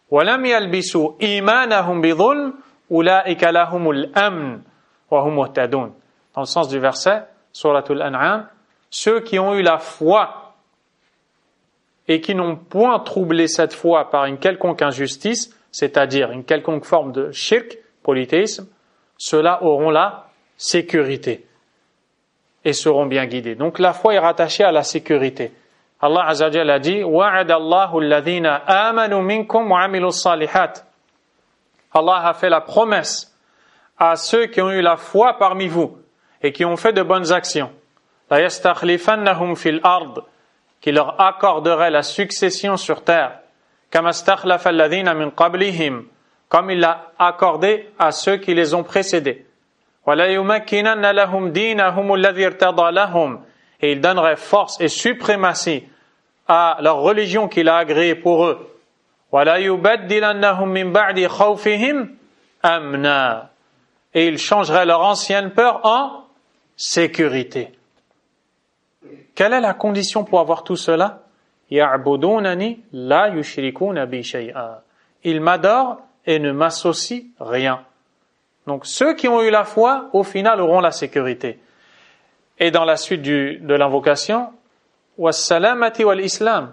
وَلَمْ يَلْبِسُوا إِيمَانَهُمْ بِظُلْمٍ أُولَٰئِكَ لَهُمُ الْأَمْنُ وَهُمْ مُهْتَدُونَ. Dans le sens du verset, Souratul An'am, ceux qui ont eu la foi et qui n'ont point troublé cette foi par une quelconque injustice, c'est-à-dire une quelconque forme de shirk, polythéisme, ceux-là auront la sécurité et seront bien guidés. Donc la foi est rattachée à la sécurité. Allah Azza wa Jalla a dit وَعَدَ اللَّهُ الَّذِينَ آمَنُوا مِنكُمْ وَعَمِلُوا الصَّالِحَاتِ. Allah a fait la promesse à ceux qui ont eu la foi parmi vous et qui ont fait de bonnes actions. لَا يَسْتَخْلِفَنَّهُمْ فِي الْأَرْضِ, qui leur accorderait la succession sur terre. كَمَا اسْتَخْلَفَ الَّذِينَ مِنْ قَبْلِهِمْ, comme il l'a accordé à ceux qui les ont précédés. وَلَا يُمَكِّنَنَّ لَهُمْ دِينَهُمُ الَّذِي ارْتَضَى لَهُمْ, et il donnerait force et suprématie à leur religion qu'il a agréée pour eux. وَلَا يُبَدِّلَنَّهُمْ مِنْ بَعْدِ خَوْفِهِمْ أَمْنًا, et il changerait leur ancienne peur en sécurité. Quelle est la condition pour avoir tout cela? يَعْبُدُونَنِي لَا يُشْرِكُونَ بِي شَيْئًا. Ils m'adorent et ne m'associent rien. Donc ceux qui ont eu la foi, au final, auront la sécurité. Et dans la suite du, de l'invocation, وَالسَّلَامَةِ وَالْإِسْلَامِ,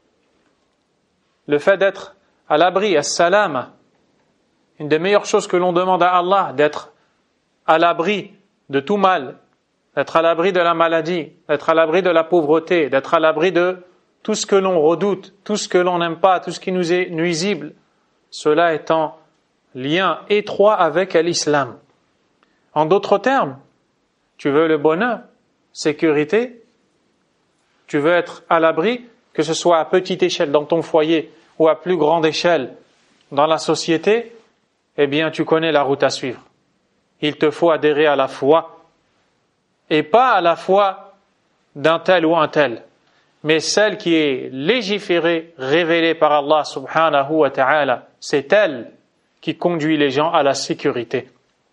le fait d'être à l'abri, as-salama, une des meilleures choses que l'on demande à Allah, d'être à l'abri de tout mal, d'être à l'abri de la maladie, d'être à l'abri de la pauvreté, d'être à l'abri de tout ce que l'on redoute, tout ce que l'on n'aime pas, tout ce qui nous est nuisible, cela est en lien étroit avec l'islam. En d'autres termes, tu veux le bonheur, sécurité, tu veux être à l'abri, que ce soit à petite échelle dans ton foyer ou à plus grande échelle dans la société, eh bien tu connais la route à suivre. Il te faut adhérer à la foi, et pas à la foi d'un tel ou un tel, mais celle qui est légiférée, révélée par Allah subhanahu wa ta'ala. C'est elle qui conduit les gens à la sécurité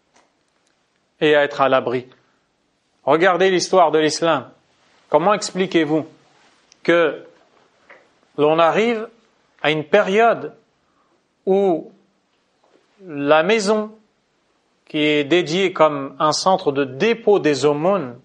et à être à l'abri. Regardez l'histoire de l'islam. Comment expliquez-vous que l'on arrive à une période où la maison qui est dédiée comme un centre de dépôt des aumônes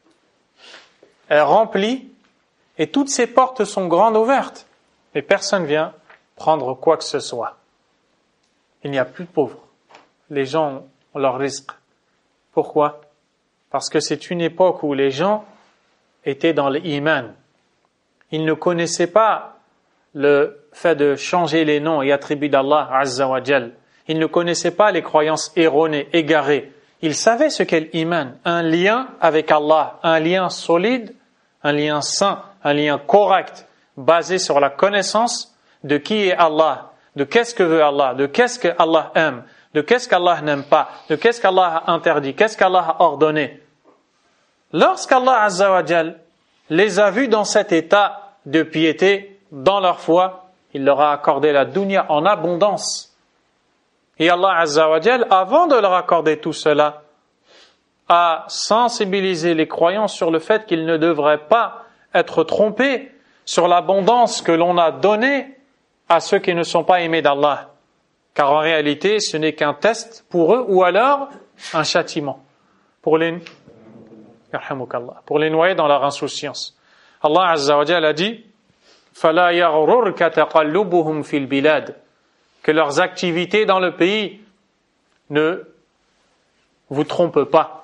est remplie et toutes ses portes sont grandes ouvertes, mais personne ne vient prendre quoi que ce soit. Il n'y a plus de pauvres. Les gens ont leur risque. Pourquoi? Parce que c'est une époque où les gens étaient dans l'iman. Ils ne connaissaient pas le fait de changer les noms et attributs d'Allah Azza wa Jal. Ils ne connaissaient pas les croyances erronées, égarées. Ils savaient ce qu'est l'iman, un lien avec Allah, un lien solide, un lien sain, un lien correct, basé sur la connaissance de qui est Allah, de qu'est-ce que veut Allah, de qu'est-ce que Allah aime, de qu'est-ce qu'Allah n'aime pas, de qu'est-ce qu'Allah a interdit, qu'est-ce qu'Allah a ordonné. Lorsqu'Allah Azza wa Jal les a vus dans cet état de piété, dans leur foi, il leur a accordé la dunya en abondance. Et Allah Azza wa Jal, avant de leur accorder tout cela, a sensibilisé les croyants sur le fait qu'ils ne devraient pas être trompés sur l'abondance que l'on a donnée à ceux qui ne sont pas aimés d'Allah. Car en réalité, ce n'est qu'un test pour eux ou alors un châtiment pour les, pour les noyer dans leur insouciance. Allah Azza wa Jalla a dit فَلَا يَغْرُرْكَ تَقَلُّبُهُمْ فِي الْبِلَادِ, que leurs activités dans le pays ne vous trompent pas.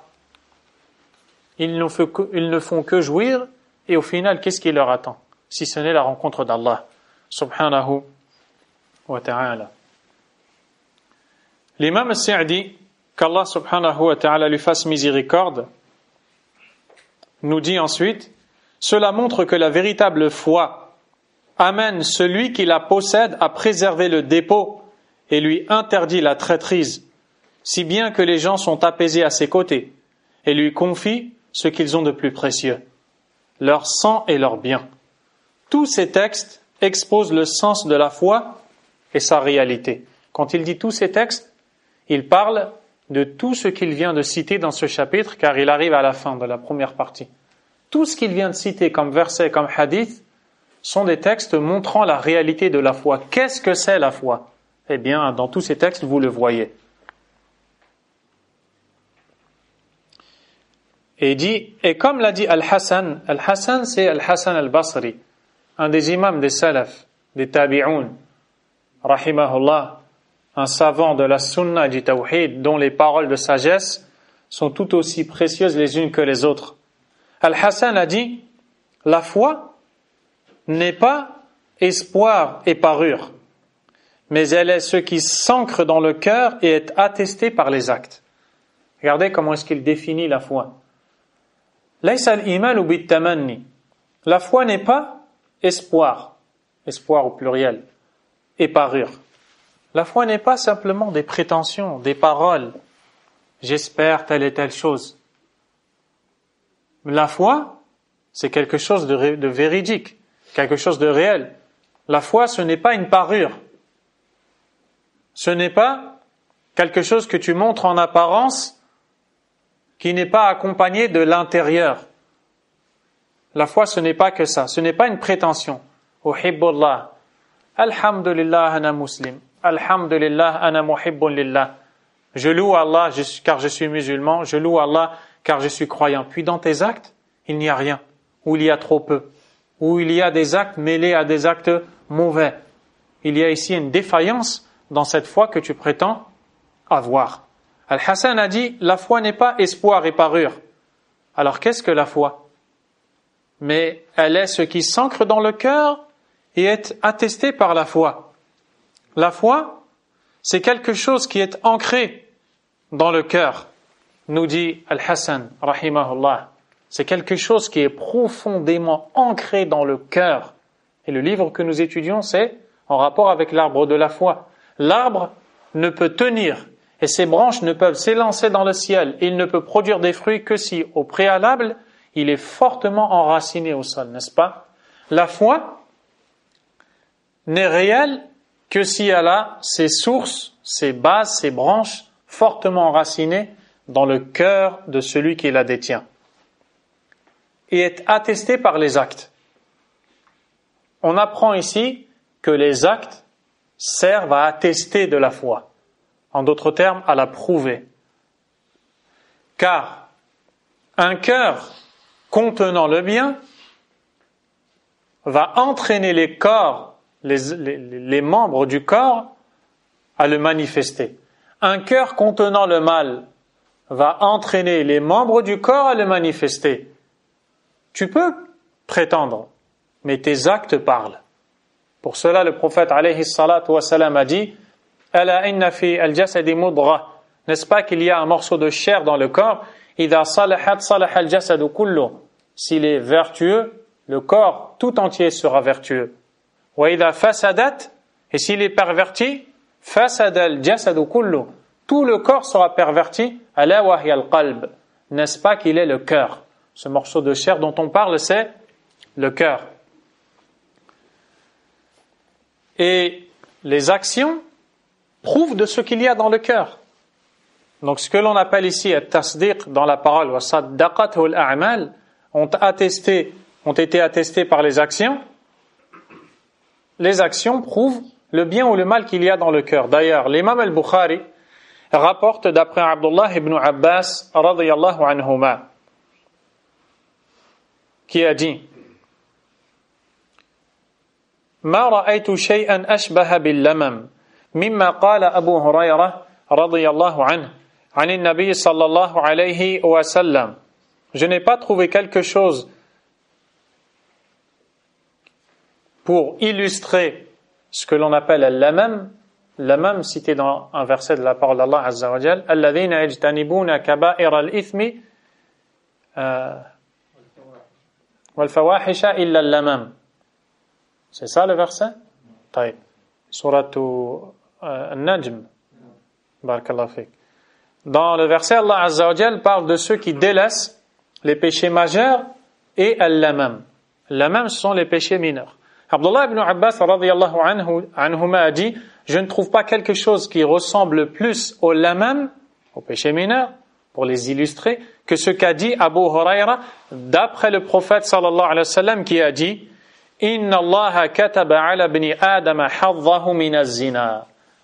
Ils ne, font que, ils ne font que jouir, et au final, qu'est-ce qui leur attend? Si ce n'est la rencontre d'Allah, subhanahu wa ta'ala. L'imam al-Sa'di, qu'Allah subhanahu wa ta'ala lui fasse miséricorde, nous dit ensuite, cela montre que la véritable foi amène celui qui la possède à préserver le dépôt et lui interdit la traîtrise, si bien que les gens sont apaisés à ses côtés et lui confient ce qu'ils ont de plus précieux, leur sang et leurs biens. Tous ces textes exposent le sens de la foi et sa réalité. Quand il dit tous ces textes, il parle de tout ce qu'il vient de citer dans ce chapitre, car il arrive à la fin de la première partie. Tout ce qu'il vient de citer comme verset, comme hadith, sont des textes montrant la réalité de la foi. Qu'est-ce que c'est la foi? Eh bien, dans tous ces textes, vous le voyez. Et il dit, et comme l'a dit Al-Hassan, Al-Hassan c'est Al-Hassan Al-Basri, un des imams des salaf, des tabi'oun, rahimahullah, un savant de la sunna et du tawhid, dont les paroles de sagesse sont tout aussi précieuses les unes que les autres. Al-Hassan a dit, la foi n'est pas espoir et parure, mais elle est ce qui s'ancre dans le cœur et est attesté par les actes. Regardez comment est-ce qu'il définit la foi. Laysa al-iman bit-tamanni. La foi n'est pas espoir, espoir au pluriel, et parure. La foi n'est pas simplement des prétentions, des paroles. J'espère telle et telle chose. La foi, c'est quelque chose de, ré, de véridique, quelque chose de réel. La foi, ce n'est pas une parure. Ce n'est pas quelque chose que tu montres en apparence qui n'est pas accompagné de l'intérieur. La foi, ce n'est pas que ça. Ce n'est pas une prétention. Uhibbullah. Alhamdulillah, ana muslim. Alhamdulillah, ana muhibbun lillah. Je loue Allah car je suis musulman. Je loue Allah car je suis croyant. Puis dans tes actes, il n'y a rien. Ou il y a trop peu. Ou il y a des actes mêlés à des actes mauvais. Il y a ici une défaillance dans cette foi que tu prétends avoir. Al-Hassan a dit, la foi n'est pas espoir et parure. Alors qu'est-ce que la foi? Mais elle est ce qui s'ancre dans le cœur et est attesté par la foi. La foi, c'est quelque chose qui est ancré dans le cœur, nous dit Al-Hassan, rahimahullah. C'est quelque chose qui est profondément ancré dans le cœur. Et le livre que nous étudions, c'est en rapport avec l'arbre de la foi. L'arbre ne peut tenir et ses branches ne peuvent s'élancer dans le ciel. Il ne peut produire des fruits que si, au préalable, il est fortement enraciné au sol, n'est-ce pas? La foi n'est réelle que si elle a ses sources, ses bases, ses branches fortement enracinées dans le cœur de celui qui la détient et est attestée par les actes. On apprend ici que les actes servent à attester de la foi. En d'autres termes, à la prouver. Car un cœur contenant le bien va entraîner les corps, les, les, les membres du corps à le manifester. Un cœur contenant le mal va entraîner les membres du corps à le manifester. Tu peux prétendre, mais tes actes parlent. Pour cela, le prophète alayhi salatu wa salam a dit Ala inna fi al-jasadi mudghah. N'est-ce pas qu'il y a un morceau de chair dans le corps? Idha salahat salaha al-jasadu kullu. S'il est vertueux, le corps tout entier sera vertueux. Wa idha fasadat, et s'il est perverti, fasada al-jasadu kullu. Tout le corps sera perverti. Ala wa hiya al-qalb. N'est-ce pas qu'il est le cœur? Ce morceau de chair dont on parle, c'est le cœur. Et les actions prouvent de ce qu'il y a dans le cœur. Donc ce que l'on appelle ici at-tasdiq dans la parole wa saddaqathu al-a'mal ont attesté ont été attestés par les actions. Les actions prouvent le bien ou le mal qu'il y a dans le cœur. D'ailleurs, l'imam al-Bukhari rapporte d'après Abdullah ibn Abbas radiyallahu anhuma qui a dit ما رأيت شيئا أشبه باللمم مما قال أبو هريرة رضي الله عنه عن النبي صلى الله عليه وسلم. Je n'ai pas trouvé quelque chose pour illustrer ce que l'on appelle al-lamam. Lamam cité dans un verset de la parole d'Allah Azza wa Jal, الذين يجتنبون كبائر الإثم والفواحش إلا اللمم. C'est ça le verset? طيب. Suratu An-Najm. Barakallahu fik. Dans le verset, Allah Azza wa Jal parle de ceux qui délaissent les péchés majeurs et al-lamam. Lamam, ce sont les péchés mineurs. Abdullah ibn Abbas radiyallahu anhu, anhuma a dit, je ne trouve pas quelque chose qui ressemble plus au lamam, au péché mineur, pour les illustrer, que ce qu'a dit Abu Huraira d'après le prophète sallallahu alayhi wa sallam qui a dit Inna Allah kataba ala bni Adam haddahu min az-zina.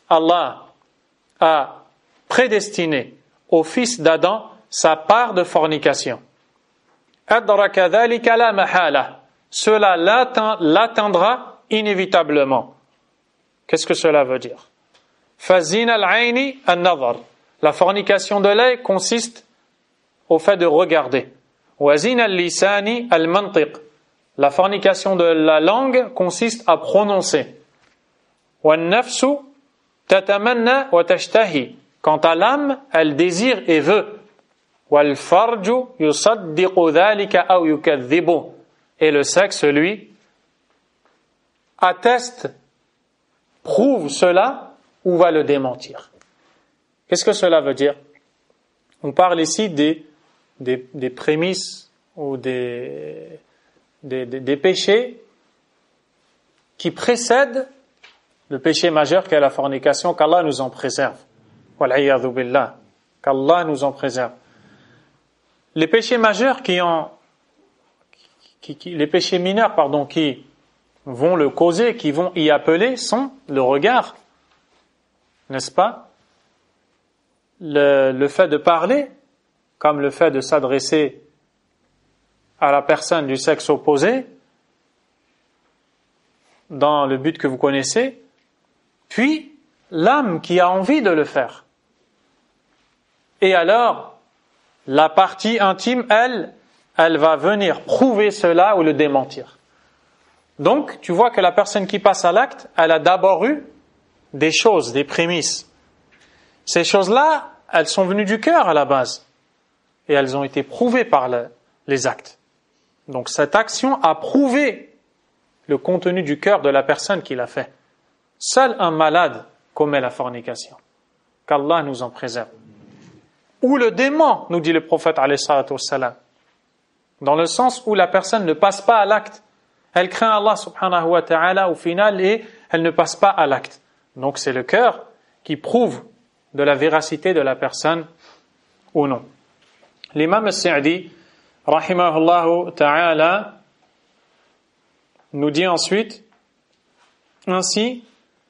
Allah a prédestiné au fils d'Adam sa part de fornication. أدرك ذلك لا محالة. Cela l'atteindra inévitablement. Qu'est-ce que cela veut dire? فزين العين النظر. La fornication de l'œil consiste au fait de regarder. وزين اللسان المنطق. La fornication de la langue consiste à prononcer. والنفس تتمنى وتشتهي. Quant à l'âme, elle désire et veut. وَالْفَرْجُ يُصَدِّقُ ذَلِكَ أَوْ يُكَذِّبُ. Et le sexe, lui, atteste, prouve cela ou va le démentir. Qu'est-ce que cela veut dire? On parle ici des, des, des prémices ou des, des, des, des péchés qui précèdent le péché majeur qu'est la fornication, qu'Allah nous en préserve. Wal-'iyadhu billah. Qu'Allah nous en préserve. Les péchés majeurs qui ont, qui, qui, les péchés mineurs, pardon, qui vont le causer, qui vont y appeler, sont le regard, n'est-ce pas? Le, le fait de parler, comme le fait de s'adresser à la personne du sexe opposé, dans le but que vous connaissez, puis l'âme qui a envie de le faire. Et alors, la partie intime, elle, elle va venir prouver cela ou le démentir. Donc, tu vois que la personne qui passe à l'acte, elle a d'abord eu des choses, des prémices. Ces choses-là, elles sont venues du cœur à la base. Et elles ont été prouvées par le, les actes. Donc, cette action a prouvé le contenu du cœur de la personne qui l'a fait. Seul un malade commet la fornication. Qu'Allah nous en préserve. Ou le dément, nous dit le prophète alayhi salatu wassalam, dans le sens où la personne ne passe pas à l'acte. Elle craint Allah subhanahu wa ta'ala au final et elle ne passe pas à l'acte. Donc c'est le cœur qui prouve de la véracité de la personne ou non. L'imam al-Sa'di, rahimahullahu ta'ala, nous dit ensuite, ainsi,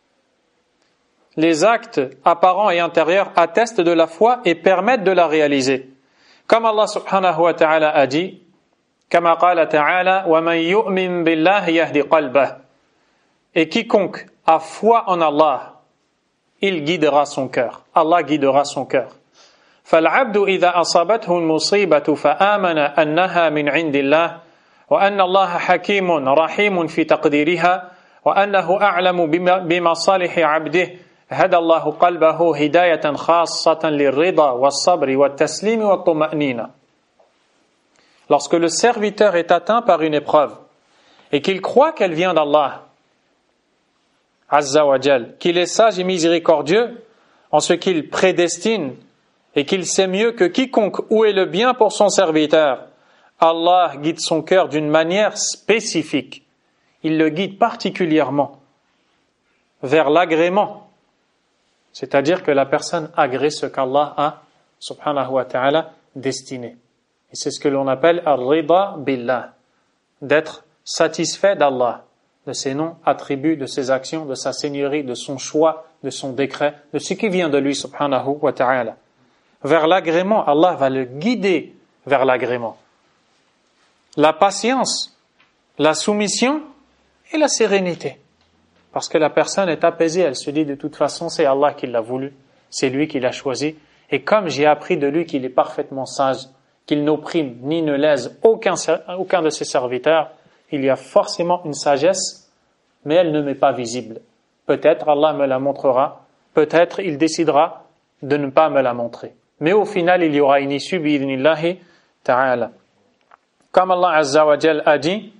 les actes apparents et intérieurs attestent de la foi et permettent de la réaliser. Comme Allah subhanahu wa ta'ala a dit, كما قال تعالى ومن يؤمن بالله يهدي قلبه. Et quiconque a foi en Allah, il guidera son cœur. Allah guidera son cœur. فالعبد إذا أصابته المصيبة فآمن أنها من عند الله وأن الله حكيم رحيم في تقديرها وأنه أعلم بمصالح عبده هدى الله قلبه هداية خاصة للرضا والصبر والتسليم والطمأنينة. Lorsque le serviteur est atteint par une épreuve et qu'il croit qu'elle vient d'Allah Azza wa Jal, qu'il est sage et miséricordieux en ce qu'il prédestine et qu'il sait mieux que quiconque où est le bien pour son serviteur, Allah guide son cœur d'une manière spécifique. Il le guide particulièrement vers l'agrément. C'est-à-dire que la personne agrée ce qu'Allah a, subhanahu wa ta'ala, destiné. Et c'est ce que l'on appelle ar-rida billah, d'être satisfait d'Allah, de ses noms, attributs, de ses actions, de sa seigneurie, de son choix, de son décret, de ce qui vient de lui, subhanahu wa ta'ala. Vers l'agrément, Allah va le guider vers l'agrément. La patience, la soumission et la sérénité. Parce que la personne est apaisée, elle se dit de toute façon c'est Allah qui l'a voulu, c'est lui qui l'a choisi. Et comme j'ai appris de lui qu'il est parfaitement sage, qu'il n'opprime ni ne lèse aucun, aucun de ses serviteurs, il y a forcément une sagesse, mais elle ne m'est pas visible. Peut-être Allah me la montrera, peut-être il décidera de ne pas me la montrer. Mais au final, il y aura une issue, bi'idhnillahi ta'ala. Comme Allah Azza wa Jal a dit,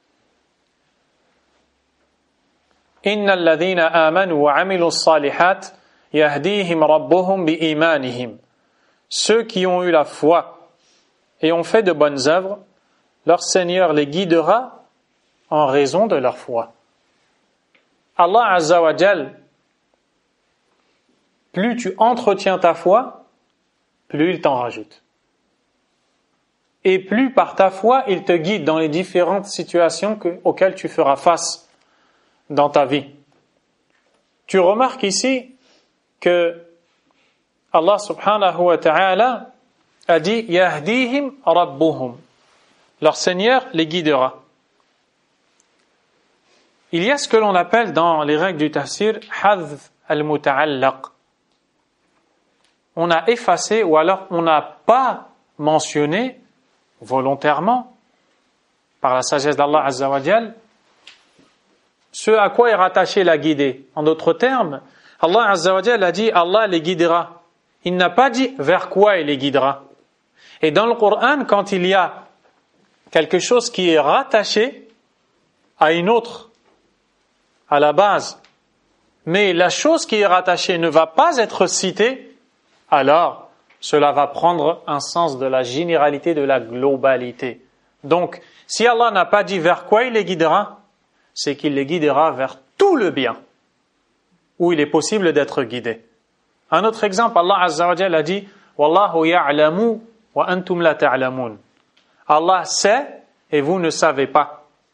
إن الذين آمنوا وعملوا الصالحات يهديهم ربهم بإيمانهم. Ceux qui ont eu la foi et ont fait de bonnes œuvres, leur Seigneur les guidera en raison de leur foi. Allah Azza wa Jal, plus tu entretiens ta foi, plus il t'en rajoute. Et plus par ta foi, il te guide dans les différentes situations que, auxquelles tu feras face dans ta vie. Tu remarques ici que Allah subhanahu wa ta'ala a dit yahdihim rabbuhum, leur Seigneur les guidera. Il y a ce que l'on appelle dans les règles du tafsir hadf al-muta'allaq. On a effacé ou alors on n'a pas mentionné volontairement par la sagesse d'Allah Azza wa Jal ce à quoi est rattachée la guidée. En d'autres termes, Allah Azza wa Jal a dit Allah les guidera. Il n'a pas dit vers quoi il les guidera. Et dans le Coran, quand il y a quelque chose qui est rattaché à une autre, à la base, mais la chose qui est rattachée ne va pas être citée, alors cela va prendre un sens de la généralité, de la globalité. Donc, si Allah n'a pas dit vers quoi il les guidera, c'est qu'il les guidera vers tout le bien, où il est possible d'être guidé. Un autre exemple, Allah Azza wa Jalla a dit « Wallahu ya'lamu wa antum la ta'lamun » Allah sait et vous ne savez pas.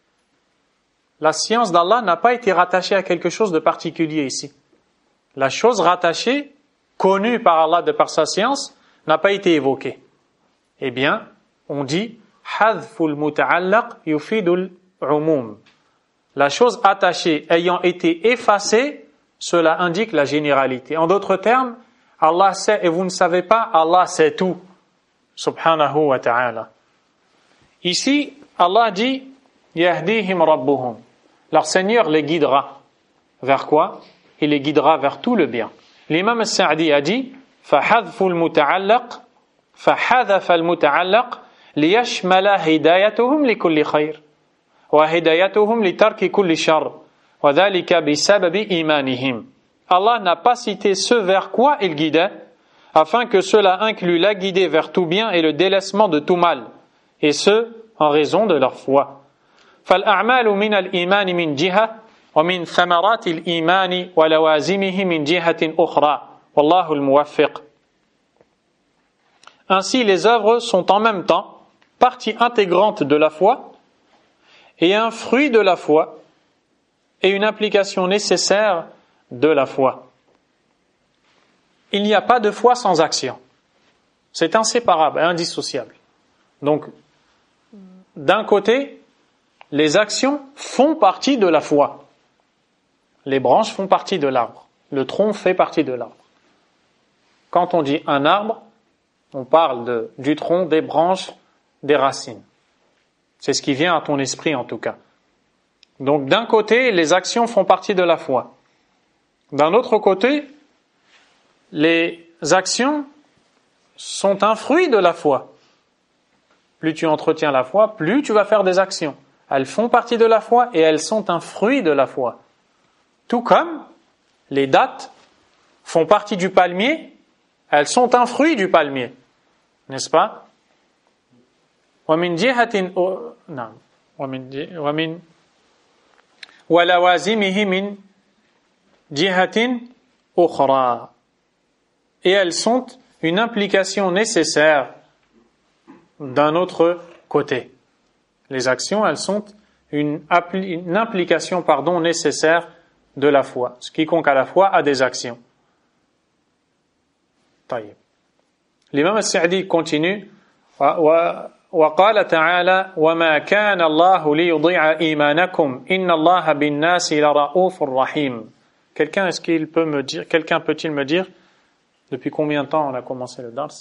La science d'Allah n'a pas été rattachée à quelque chose de particulier ici. La chose rattachée, connue par Allah de par sa science, n'a pas été évoquée. Eh bien, on dit « Hadful muta'allaq yufidul umum » La chose attachée ayant été effacée, cela indique la généralité. En d'autres termes, Allah sait et vous ne savez pas, Allah sait tout. Subhanahu wa ta'ala. Ici, Allah dit Yahdihim rabbuhum. Leur Seigneur les guidera. Vers quoi? Il les guidera vers tout le bien. L'imam al-Sa'di a dit فَحَذْفُ الْمُتَعَلَّقِ فَحَذَفَ الْمُتَعَلَّقِ لِيَشْمَلَ هِدَايَتُهُمْ لِكُلِّ خَيْرٍ وَهِدَايَتُهُمْ لِتَرْكِ كُلِّ شَرٍ وَذَلِكَ بِسَبَبِ إِيمَانِهِمْ. Allah n'a pas cité ce vers quoi il guidait, afin que cela inclue la guidée vers tout bien et le délaissement de tout mal, et ce, en raison de leur foi. فَالْأَعْمَالُ مِنَ الْإِيمَانِ مِنْ جِهَةٍ وَمِنْ ثَمَرَاتِ الْإِيمَانِ وَلَوَازِمِهِ مِنْ جِهَةٍ أُخْرَى وَاللَّهُ الْمُوَفِّقُ. Ainsi, les œuvres sont en même temps partie intégrante de la foi et un fruit de la foi et une implication nécessaire de la foi. Il n'y a pas de foi sans action. C'est inséparable, indissociable. Donc, d'un côté, les actions font partie de la foi. Les branches font partie de l'arbre. Le tronc fait partie de l'arbre. Quand on dit un arbre, on parle de, du tronc, des branches, des racines. C'est ce qui vient à ton esprit en tout cas. Donc d'un côté, les actions font partie de la foi. D'un autre côté, les actions sont un fruit de la foi. Plus tu entretiens la foi, plus tu vas faire des actions. Elles font partie de la foi et elles sont un fruit de la foi. Tout comme les dattes font partie du palmier, elles sont un fruit du palmier. N'est-ce pas? وَمِنْ جِهَةٍ نعم وَمِنْ وَلَوَازِمِهِ مِنْ جِهَةٍ أُخْرَى. Et elles sont une implication nécessaire d'un autre côté. Les actions, elles sont une, appli- une implication pardon, nécessaire de la foi. Ce quiconque a la foi a des actions. طيب. L'imam al-Sa'di continue وقال تعالى وما كان الله ليضيع إيمانكم إن الله بالناس لرؤوف رحيم. Quelqu'un est-ce qu'il peut me dire quelqu'un peut-il me dire depuis combien de temps on a commencé le dars?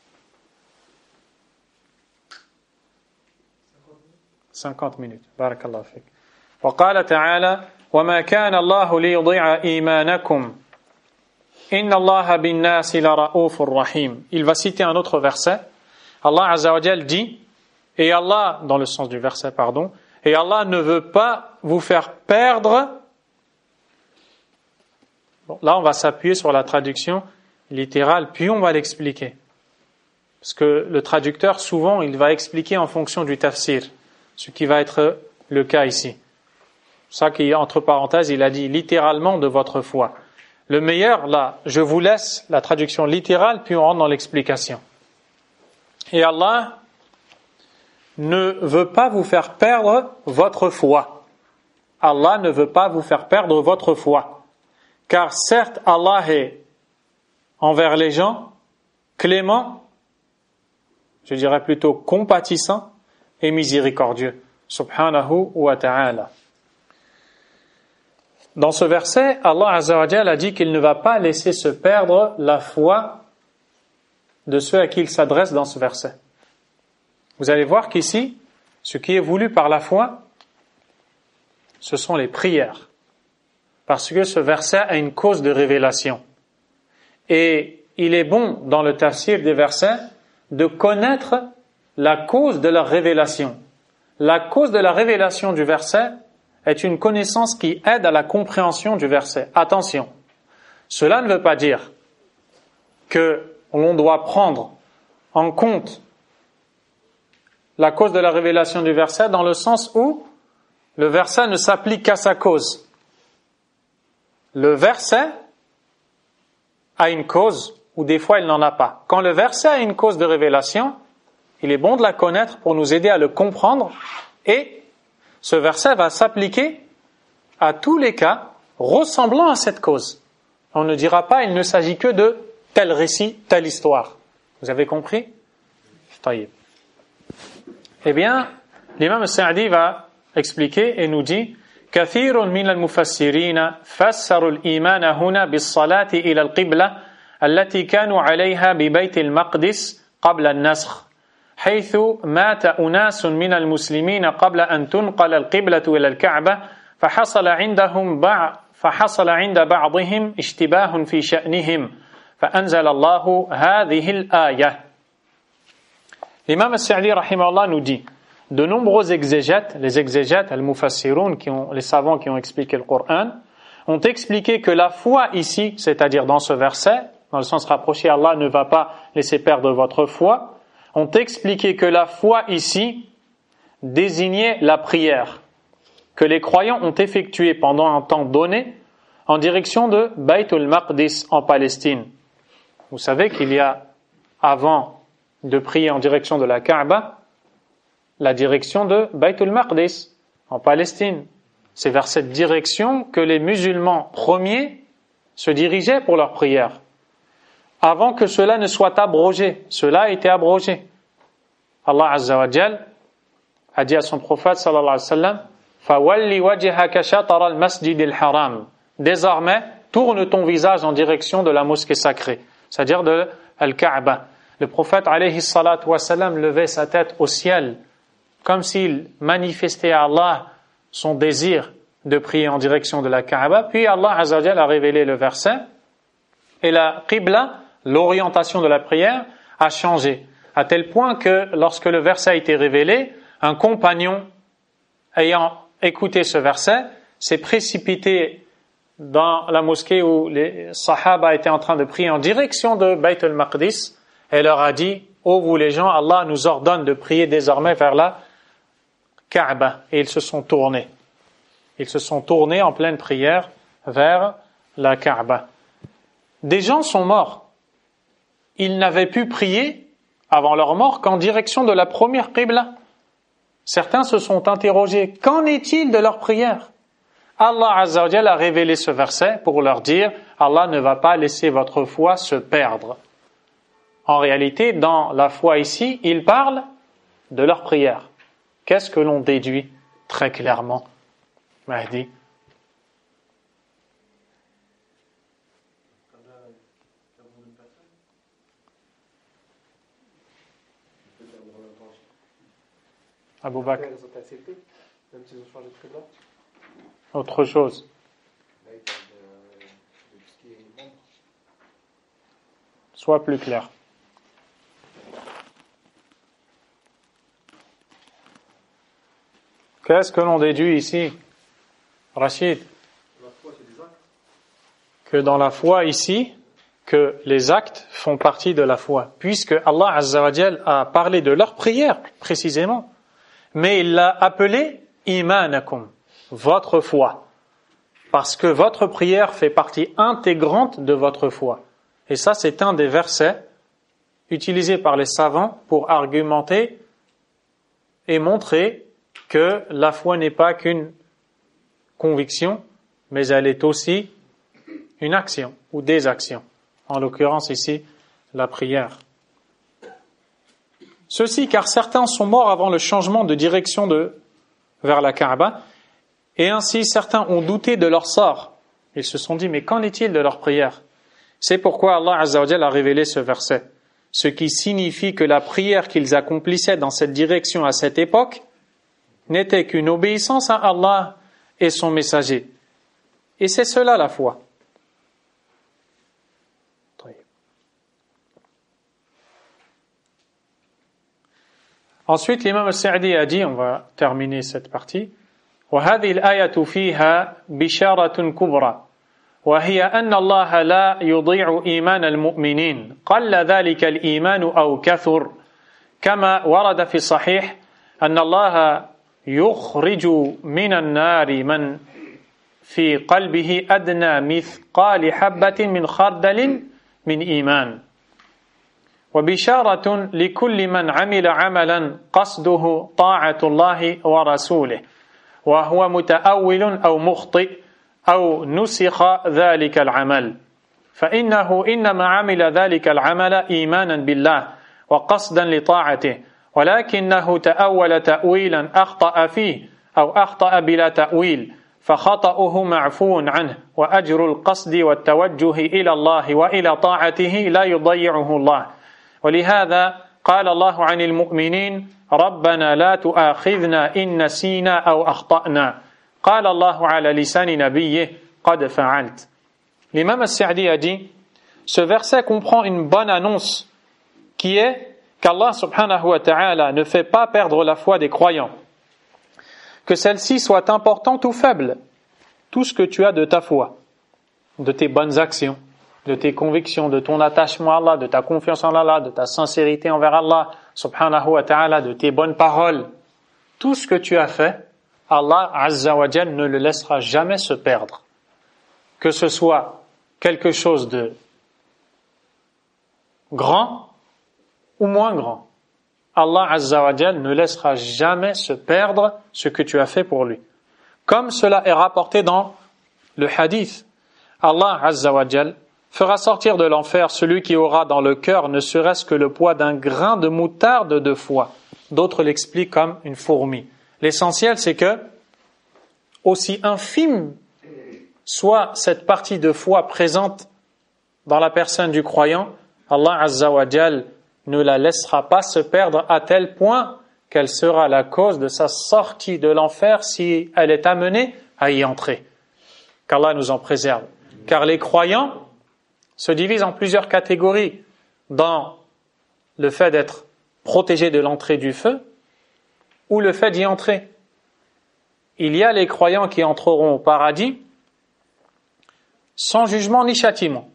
cinquante minutes. بارك الله فيك. وقال تعالى وما كان الله ليضيع إيمانكم إن الله بالناس لرؤوف رحيم. Il va citer un autre verset. Allah Azza wa Jal dit, et Allah, dans le sens du verset, pardon, et Allah ne veut pas vous faire perdre. Bon, là, on va s'appuyer sur la traduction littérale, puis on va l'expliquer. Parce que le traducteur, souvent, il va expliquer en fonction du tafsir, ce qui va être le cas ici. C'est ça qui, entre parenthèses, il a dit littéralement de votre foi. Le meilleur, là, je vous laisse la traduction littérale, puis on rentre dans l'explication. Et Allah ne veut pas vous faire perdre votre foi. Allah ne veut pas vous faire perdre votre foi. Car certes, Allah est envers les gens, clément, je dirais plutôt compatissant et miséricordieux. Subhanahu wa ta'ala. Dans ce verset, Allah Azza wa Jalla a dit qu'il ne va pas laisser se perdre la foi de ceux à qui il s'adresse dans ce verset. Vous allez voir qu'ici, ce qui est voulu par la foi, ce sont les prières. Parce que ce verset a une cause de révélation. Et il est bon, dans le tafsir des versets, de connaître la cause de leur révélation. La cause de la révélation du verset est une connaissance qui aide à la compréhension du verset. Attention, cela ne veut pas dire que l'on doit prendre en compte la cause de la révélation du verset dans le sens où le verset ne s'applique qu'à sa cause. Le verset a une cause ou des fois il n'en a pas. Quand le verset a une cause de révélation, il est bon de la connaître pour nous aider à le comprendre et ce verset va s'appliquer à tous les cas ressemblant à cette cause. On ne dira pas il ne s'agit que de tel récit, telle histoire. Vous avez compris? Taïb. Eh bien, l'imam Sa'di va expliquer et nous dit كثير من المفسرين فسروا الإيمان هنا بالصلاة إلى القبلة التي كانوا عليها ببيت المقدس قبل النسخ حيث مات أناس من المسلمين قبل أن تنقل القبلة إلى الكعبة فحصل عندهم بعض فحصل عند بعضهم اشتباه في شأنهم فأنزل الله هذه الآية. L'imam Sa'di rahimahullah nous dit de nombreux exégètes, les exégètes, al-mufassirun, qui ont, les savants qui ont expliqué le Coran, ont expliqué que la foi ici, c'est-à-dire dans ce verset, dans le sens rapproché, Allah ne va pas laisser perdre votre foi, ont expliqué que la foi ici désignait la prière que les croyants ont effectuée pendant un temps donné en direction de Bayt al-Maqdis en Palestine. Vous savez qu'il y a, avant de prier en direction de la Kaaba, la direction de Bayt al-Maqdis en Palestine. C'est vers cette direction que les musulmans premiers se dirigeaient pour leur prière. Avant que cela ne soit abrogé, cela a été abrogé. Allah Azza wa Jal a dit à son prophète sallallahu alayhi wa sallam فَوَلِّ وَجْهَكَ شَطَرَ الْمَسْجِدِ الْحَرَامِ. Désormais, tourne ton visage en direction de la mosquée sacrée, c'est-à-dire de Al-Kaaba. Le prophète alayhi salatu wa sallam levait sa tête au ciel comme s'il manifestait à Allah son désir de prier en direction de la Kaaba. Puis Allah Azza wa Jal a révélé le verset et la Qibla, l'orientation de la prière, a changé. À tel point que lorsque le verset a été révélé, un compagnon ayant écouté ce verset s'est précipité dans la mosquée où les Sahaba étaient en train de prier en direction de Bayt al-Maqdis et leur a dit « Ô vous les gens, Allah nous ordonne de prier désormais vers la Kaaba. » Et ils se sont tournés. Ils se sont tournés en pleine prière vers la Kaaba. Des gens sont morts. Ils n'avaient pu prier avant leur mort qu'en direction de la première Qibla. Certains se sont interrogés, qu'en est-il de leur prière? Allah Azza wa Jalla a révélé ce verset pour leur dire, Allah ne va pas laisser votre foi se perdre. En réalité, dans la foi ici, il parle de leur prière. Qu'est-ce que l'on déduit très clairement? Mahdi. Abou Bakr. Autre chose. Sois plus clair. Qu'est-ce que l'on déduit ici, Rachid? Que dans la foi ici, que les actes font partie de la foi, puisque Allah Azza wa Jal a parlé de leur prière précisément, mais il l'a appelé imanakum, votre foi, parce que votre prière fait partie intégrante de votre foi. Et ça, c'est un des versets utilisés par les savants pour argumenter et montrer que la foi n'est pas qu'une conviction, mais elle est aussi une action ou des actions. en l'occurrence ici la prière. Ceci car certains sont morts avant le changement de direction de, vers la Kaaba, et ainsi certains ont douté de leur sort. Ils se sont dit, mais qu'en est-il de leur prière? C'est pourquoi Allah Azza wa Jalla a révélé ce verset, ce qui signifie que la prière qu'ils accomplissaient dans cette direction à cette époque n'était qu'une obéissance à Allah et son messager. Et c'est cela la foi. Ensuite, l'imam al-Sa'di a dit, on va terminer cette partie, وهذه الآية فيها بشارة كبرى وهي أن الله لا يضيع إيمان المؤمنين قل ذلك الإيمان أو كثر كما ورد في الصحيح أن الله يخرج من النار من في قلبه أدنى مثقال حبة من خردل من إيمان وبشارة لكل من عمل عملا قصده طاعة الله ورسوله وهو متأول أو مخطئ أو نسخ ذلك العمل فإنه إنما عمل ذلك العمل إيمانا بالله وقصدا لطاعته ولكنه تأول تأويلا أخطأ فيه أو أخطأ بلا تأويل فخطأه معفو عنه وأجر القصد والتوجه إلى الله وإلى طاعته لا يضيعه الله ولهذا قال الله عن المؤمنين ربنا لا تؤاخذنا إن نسينا أو أخطأنا قال الله على لسان نبيه قد فعلت. L'imam al-Sa'di a dit, ce verset comprend une bonne annonce qui est qu'Allah subhanahu wa ta'ala ne fait pas perdre la foi des croyants, que celle-ci soit importante ou faible, tout ce que tu as de ta foi, de tes bonnes actions, de tes convictions, de ton attachement à Allah, de ta confiance en Allah, de ta sincérité envers Allah subhanahu wa ta'ala, de tes bonnes paroles, tout ce que tu as fait, Allah Azza wa Jal ne le laissera jamais se perdre. Que ce soit quelque chose de grand ou moins grand, Allah Azza wa Jal ne laissera jamais se perdre ce que tu as fait pour lui. Comme cela est rapporté dans le hadith, Allah Azza wa Jal fera sortir de l'enfer celui qui aura dans le cœur ne serait-ce que le poids d'un grain de moutarde de foi. D'autres l'expliquent comme une fourmi. L'essentiel, c'est que, aussi infime soit cette partie de foi présente dans la personne du croyant, Allah Azza wa Jal ne la laissera pas se perdre à tel point qu'elle sera la cause de sa sortie de l'enfer si elle est amenée à y entrer. Qu'Allah nous en préserve. Car les croyants se divisent en plusieurs catégories dans le fait d'être protégés de l'entrée du feu ou le fait d'y entrer. Il y a les croyants qui entreront au paradis sans jugement ni châtiment.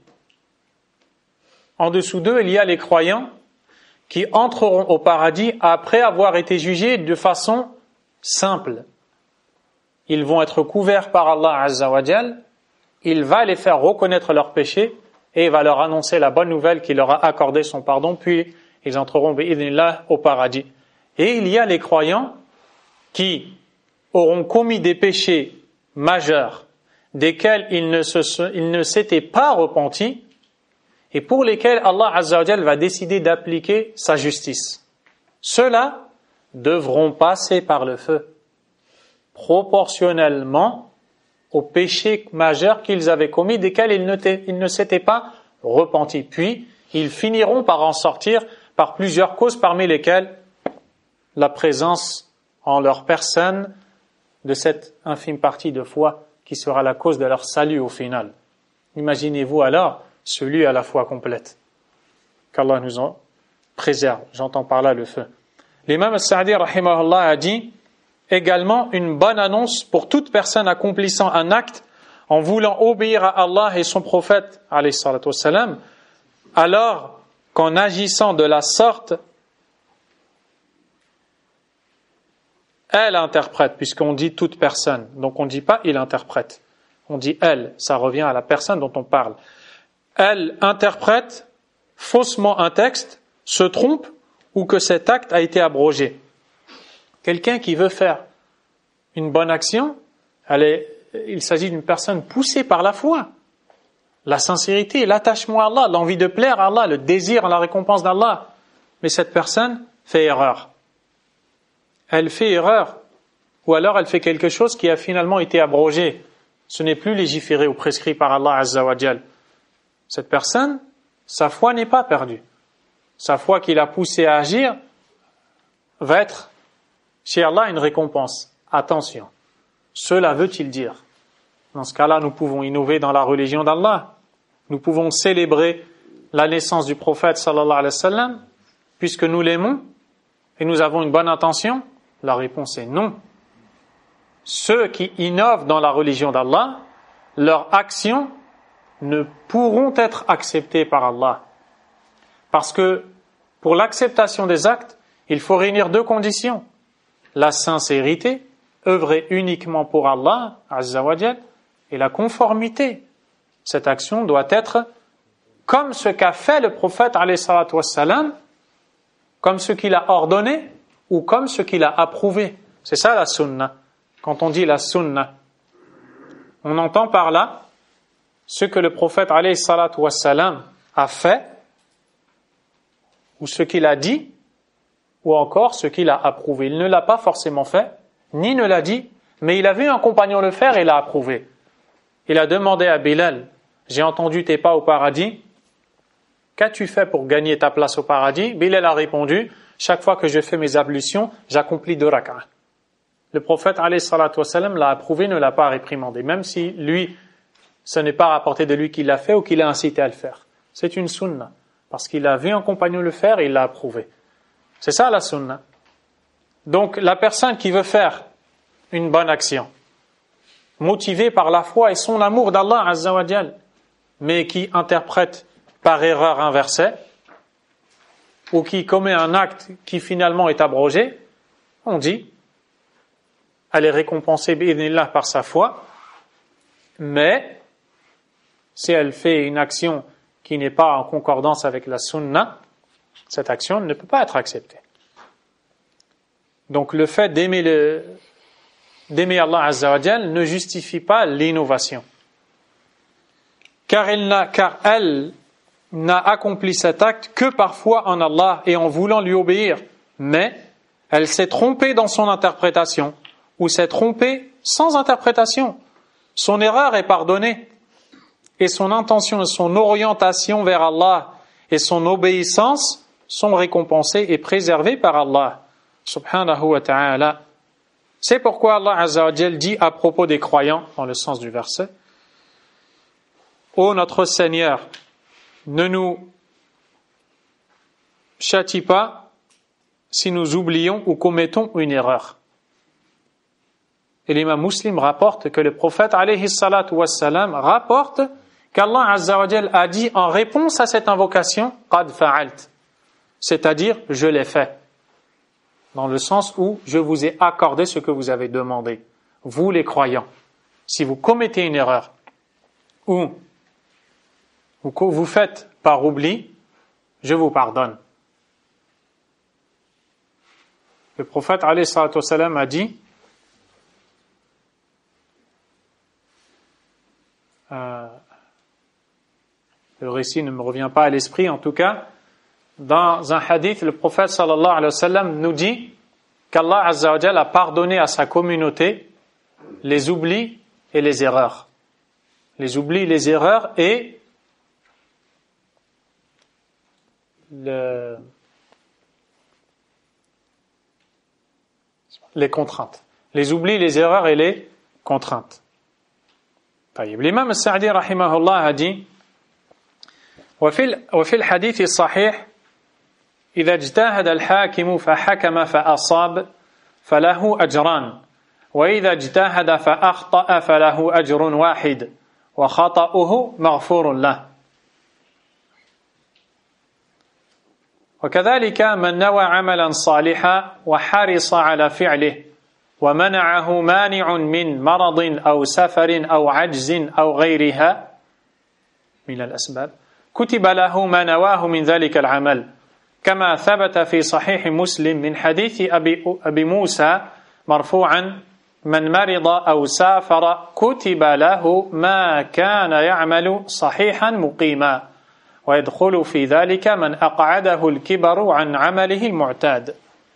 En dessous d'eux, il y a les croyants qui entreront au paradis après avoir été jugés de façon simple. Ils vont être couverts par Allah Azza wa Jal, il va les faire reconnaître leurs péchés et il va leur annoncer la bonne nouvelle qu'il leur a accordé son pardon, puis ils entreront bi'idhnillah au paradis. Et il y a les croyants qui auront commis des péchés majeurs desquels ils ne, se, ils ne s'étaient pas repentis et pour lesquels Allah Azza wa Jal va décider d'appliquer sa justice. Ceux-là devront passer par le feu proportionnellement aux péchés majeurs qu'ils avaient commis, desquels ils ne, ils ne s'étaient pas repentis. Puis, ils finiront par en sortir par plusieurs causes, parmi lesquelles la présence en leur personne de cette infime partie de foi qui sera la cause de leur salut au final. Imaginez-vous alors celui à la foi complète. Qu'Allah nous en préserve. J'entends par là le feu. L'imam al-Sa'di rahimahullah a dit également une bonne annonce pour toute personne accomplissant un acte en voulant obéir à Allah et son prophète alayhi salatu wassalam, alors qu'en agissant de la sorte, elle interprète, puisqu'on dit toute personne, donc on ne dit pas il interprète, on dit elle, ça revient à la personne dont on parle. Elle interprète faussement un texte, se trompe ou que cet acte a été abrogé. Quelqu'un qui veut faire une bonne action, elle est, il s'agit d'une personne poussée par la foi. la sincérité, l'attachement à Allah, l'envie de plaire à Allah, le désir à la récompense d'Allah. Mais cette personne fait erreur. Elle fait erreur, ou alors elle fait quelque chose qui a finalement été abrogé. Ce n'est plus légiféré ou prescrit par Allah Azza wa Jal. Cette personne, sa foi n'est pas perdue. Sa foi qui l'a poussé à agir va être chez Allah une récompense. Attention, cela veut-il dire? Dans ce cas-là, nous pouvons innover dans la religion d'Allah. Nous pouvons célébrer la naissance du prophète sallallahu alayhi wa sallam, puisque nous l'aimons et nous avons une bonne intention. La réponse est non. Ceux qui innovent dans la religion d'Allah, leurs actions ne pourront être acceptées par Allah. Parce que pour l'acceptation des actes, il faut réunir deux conditions. La sincérité, œuvrer uniquement pour Allah, Azza wa Jal, et la conformité. Cette action doit être comme ce qu'a fait le prophète, alayhi salatu wassalam, comme ce qu'il a ordonné, ou comme ce qu'il a approuvé. C'est ça la sunna. Quand on dit la sunna, on entend par là ce que le prophète alayhi salatu wassalam a fait, ou ce qu'il a dit, ou encore ce qu'il a approuvé. Il ne l'a pas forcément fait, ni ne l'a dit, mais il a vu un compagnon le faire et l'a approuvé. Il a demandé à Bilal, j'ai entendu tes pas au paradis, qu'as-tu fait pour gagner ta place au paradis? Bilal a répondu, chaque fois que je fais mes ablutions, j'accomplis deux rak'ah. Le prophète alayhi salatu wassalam l'a approuvé, ne l'a pas réprimandé, même si lui, ce n'est pas rapporté de lui qu'il l'a fait ou qu'il a incité à le faire. C'est une sunna, parce qu'il a vu un compagnon le faire et il l'a approuvé. C'est ça la sunna. Donc la personne qui veut faire une bonne action, motivée par la foi et son amour d'Allah Azza wa Jal, mais qui interprète par erreur un verset, ou qui commet un acte qui finalement est abrogé, on dit, elle est récompensée bi'idhnillah par sa foi, mais si elle fait une action qui n'est pas en concordance avec la sunna, cette action ne peut pas être acceptée. Donc le fait d'aimer, le, d'aimer Allah Azza wa Jal ne justifie pas l'innovation. Car elle n'a, car elle n'a accompli cet acte que parfois en Allah et en voulant lui obéir. Mais elle s'est trompée dans son interprétation ou s'est trompée sans interprétation. Son erreur est pardonnée et son intention et son orientation vers Allah et son obéissance sont récompensées et préservées par Allah subhanahu wa ta'ala. C'est pourquoi Allah Azza wa Jal dit à propos des croyants, dans le sens du verset, ô notre Seigneur, ne nous châtie pas si nous oublions ou commettons une erreur. Et l'imam Muslim rapporte que le prophète alayhi salatu wassalam rapporte qu'Allah Azza wa Jal a dit en réponse à cette invocation qad fa'alt, c'est-à-dire je l'ai fait, dans le sens où je vous ai accordé ce que vous avez demandé, vous les croyants. Si vous commettez une erreur ou vous faites par oubli, je vous pardonne. Le prophète alayhi salatu wassalam a dit euh, le récit ne me revient pas à l'esprit, en tout cas dans un hadith, le prophète sallallahu alayhi wa sallam nous dit qu'Allah Azza wa Jal a pardonné à sa communauté les oublis et les erreurs. Les oublis, les erreurs et le, les contraintes. Les oublis, les erreurs et les contraintes. L'imam As-Sa'di rahimahullah a dit وفي وفي الحديث الصحيح إذا اجتهد الحاكم فحكم فأصاب فله أجران وإذا اجتهد فأخطأ فله أجر واحد وخطأه مغفور له وكذلك من نوى عملا صالحا وحرص على فعله ومنعه مانع من مرض أو سفر أو عجز أو غيرها من الأسباب كتب له ما نواه من ذلك العمل كما ثبت في صحيح مسلم من حديث أبي, أبي موسى مرفوعا من مرض أو سافر كتب له ما كان يعمل صحيحا مقيما ويدخل في ذلك من أقعده الكبر عن عمله المعتاد.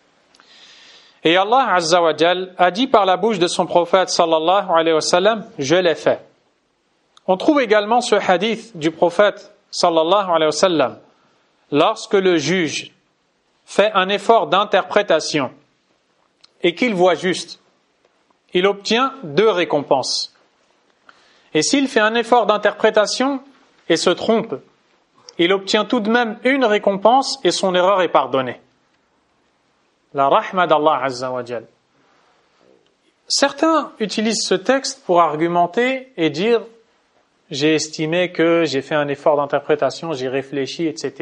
Et Allah Azza wa Jal a dit par la bouche de son prophète sallallahu alayhi wa sallam, je l'ai fait. On trouve également ce hadith du prophète sallallahu alayhi wa sallam. Lorsque le juge fait un effort d'interprétation et qu'il voit juste, il obtient deux récompenses. Et s'il fait un effort d'interprétation et se trompe, il obtient tout de même une récompense et son erreur est pardonnée. La rahma d'Allah Azza wa Jal. Certains utilisent ce texte pour argumenter et dire « j'ai estimé que j'ai fait un effort d'interprétation, j'ai réfléchi, et cetera »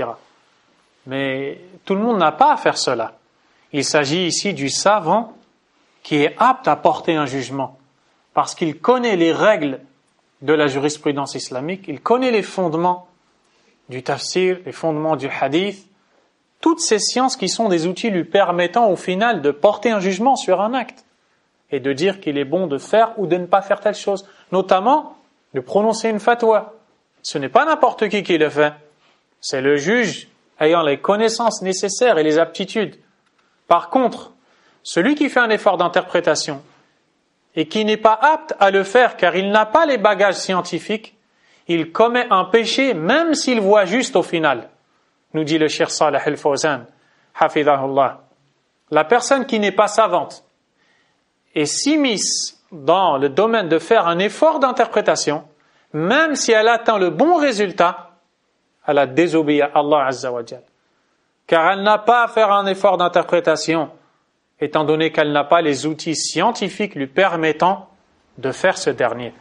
Mais tout le monde n'a pas à faire cela. Il s'agit ici du savant qui est apte à porter un jugement parce qu'il connaît les règles de la jurisprudence islamique, il connaît les fondements du tafsir, les fondements du hadith, toutes ces sciences qui sont des outils lui permettant au final de porter un jugement sur un acte et de dire qu'il est bon de faire ou de ne pas faire telle chose, notamment de prononcer une fatwa. Ce n'est pas n'importe qui qui le fait, c'est le juge ayant les connaissances nécessaires et les aptitudes. Par contre, celui qui fait un effort d'interprétation et qui n'est pas apte à le faire car il n'a pas les bagages scientifiques, il commet un péché même s'il voit juste au final. Nous dit le Cheikh Salih al-Fawzan, hafidhahullah. La personne qui n'est pas savante est s'immisce dans le domaine de faire un effort d'interprétation, même si elle atteint le bon résultat, elle a désobéi à Allah Azza wa Jal. Car elle n'a pas à faire un effort d'interprétation, étant donné qu'elle n'a pas les outils scientifiques lui permettant de faire ce dernier.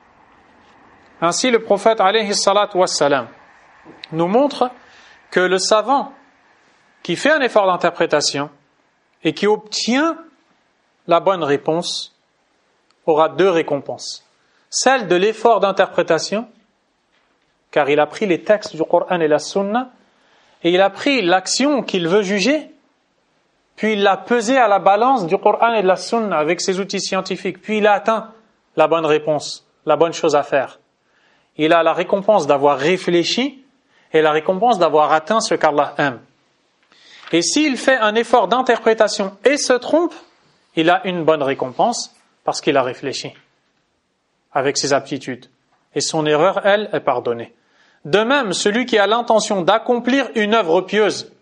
Ainsi, le prophète alayhi salatu wassalam nous montre que le savant qui fait un effort d'interprétation et qui obtient la bonne réponse aura deux récompenses. Celle de l'effort d'interprétation, car il a pris les textes du Coran et la Sunna, et il a pris l'action qu'il veut juger, puis il l'a pesé à la balance du Coran et de la Sunna avec ses outils scientifiques, puis il a atteint la bonne réponse, la bonne chose à faire. Il a la récompense d'avoir réfléchi et la récompense d'avoir atteint ce qu'Allah aime. Et s'il fait un effort d'interprétation et se trompe, il a une bonne récompense parce qu'il a réfléchi avec ses aptitudes. Et son erreur, elle, est pardonnée. De même, celui qui a l'intention d'accomplir une œuvre pieuse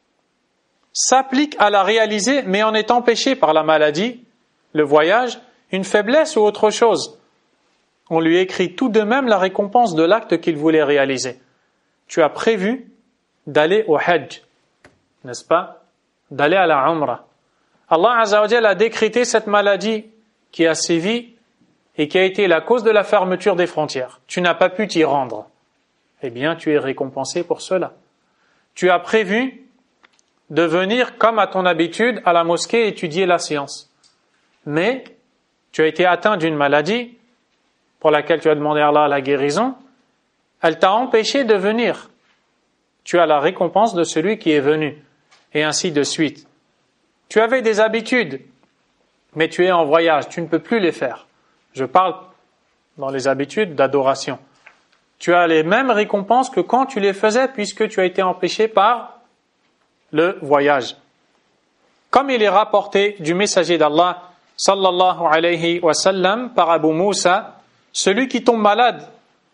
s'applique à la réaliser, mais en est empêché par la maladie, le voyage, une faiblesse ou autre chose. On lui écrit tout de même la récompense de l'acte qu'il voulait réaliser. Tu as prévu d'aller au Hajj, n'est-ce pas? D'aller à la Umrah. Allah Azza wa Jalla a décrété cette maladie qui a sévi et qui a été la cause de la fermeture des frontières. Tu n'as pas pu t'y rendre. Eh bien, tu es récompensé pour cela. Tu as prévu de venir, comme à ton habitude, à la mosquée étudier la science. Mais tu as été atteint d'une maladie pour laquelle tu as demandé à Allah la guérison. Elle t'a empêché de venir. Tu as la récompense de celui qui est venu. Et ainsi de suite. Tu avais des habitudes, mais tu es en voyage, tu ne peux plus les faire. Je parle dans les habitudes d'adoration. Tu as les mêmes récompenses que quand tu les faisais, puisque tu as été empêché par le voyage. Comme il est rapporté du messager d'Allah, sallallahu alayhi wa sallam, par Abu Moussa, celui qui tombe malade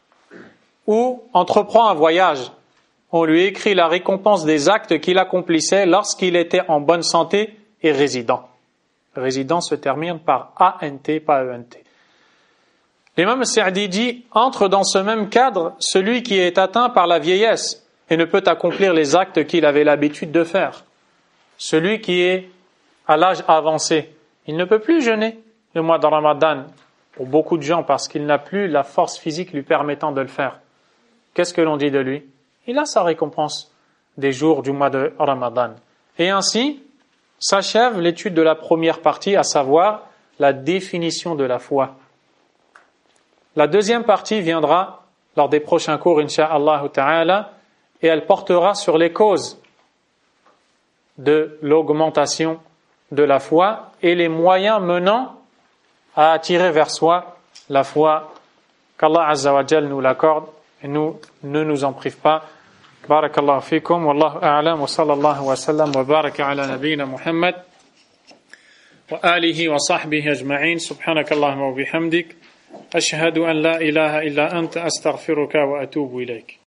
ou entreprend un voyage, on lui écrit la récompense des actes qu'il accomplissait lorsqu'il était en bonne santé et résident. Résident se termine par A N T, pas E N T. L'imam Sa'di dit, entre dans ce même cadre celui qui est atteint par la vieillesse et ne peut accomplir les actes qu'il avait l'habitude de faire. Celui qui est à l'âge avancé, il ne peut plus jeûner le mois de Ramadan pour beaucoup de gens parce qu'il n'a plus la force physique lui permettant de le faire. Qu'est-ce que l'on dit de lui? Il a sa récompense des jours du mois de Ramadan. Et ainsi s'achève l'étude de la première partie, à savoir la définition de la foi. La deuxième partie viendra lors des prochains cours, incha'Allah ta'ala, et elle portera sur les causes de l'augmentation de la foi et les moyens menant à attirer vers soi la foi, qu'Allah Azza wa Jal nous l'accorde et nous ne nous en prive pas. Barakallahu fikum, wallahu a'lam, wa sallallahu wa sallam wa baraka ala nabiyyina Muhammad wa alihi wa sahbihi ajma'in. Subhanakallahumma wa bihamdik, ashhadu an la ilaha illa anta, astaghfiruka wa atubu ilayk.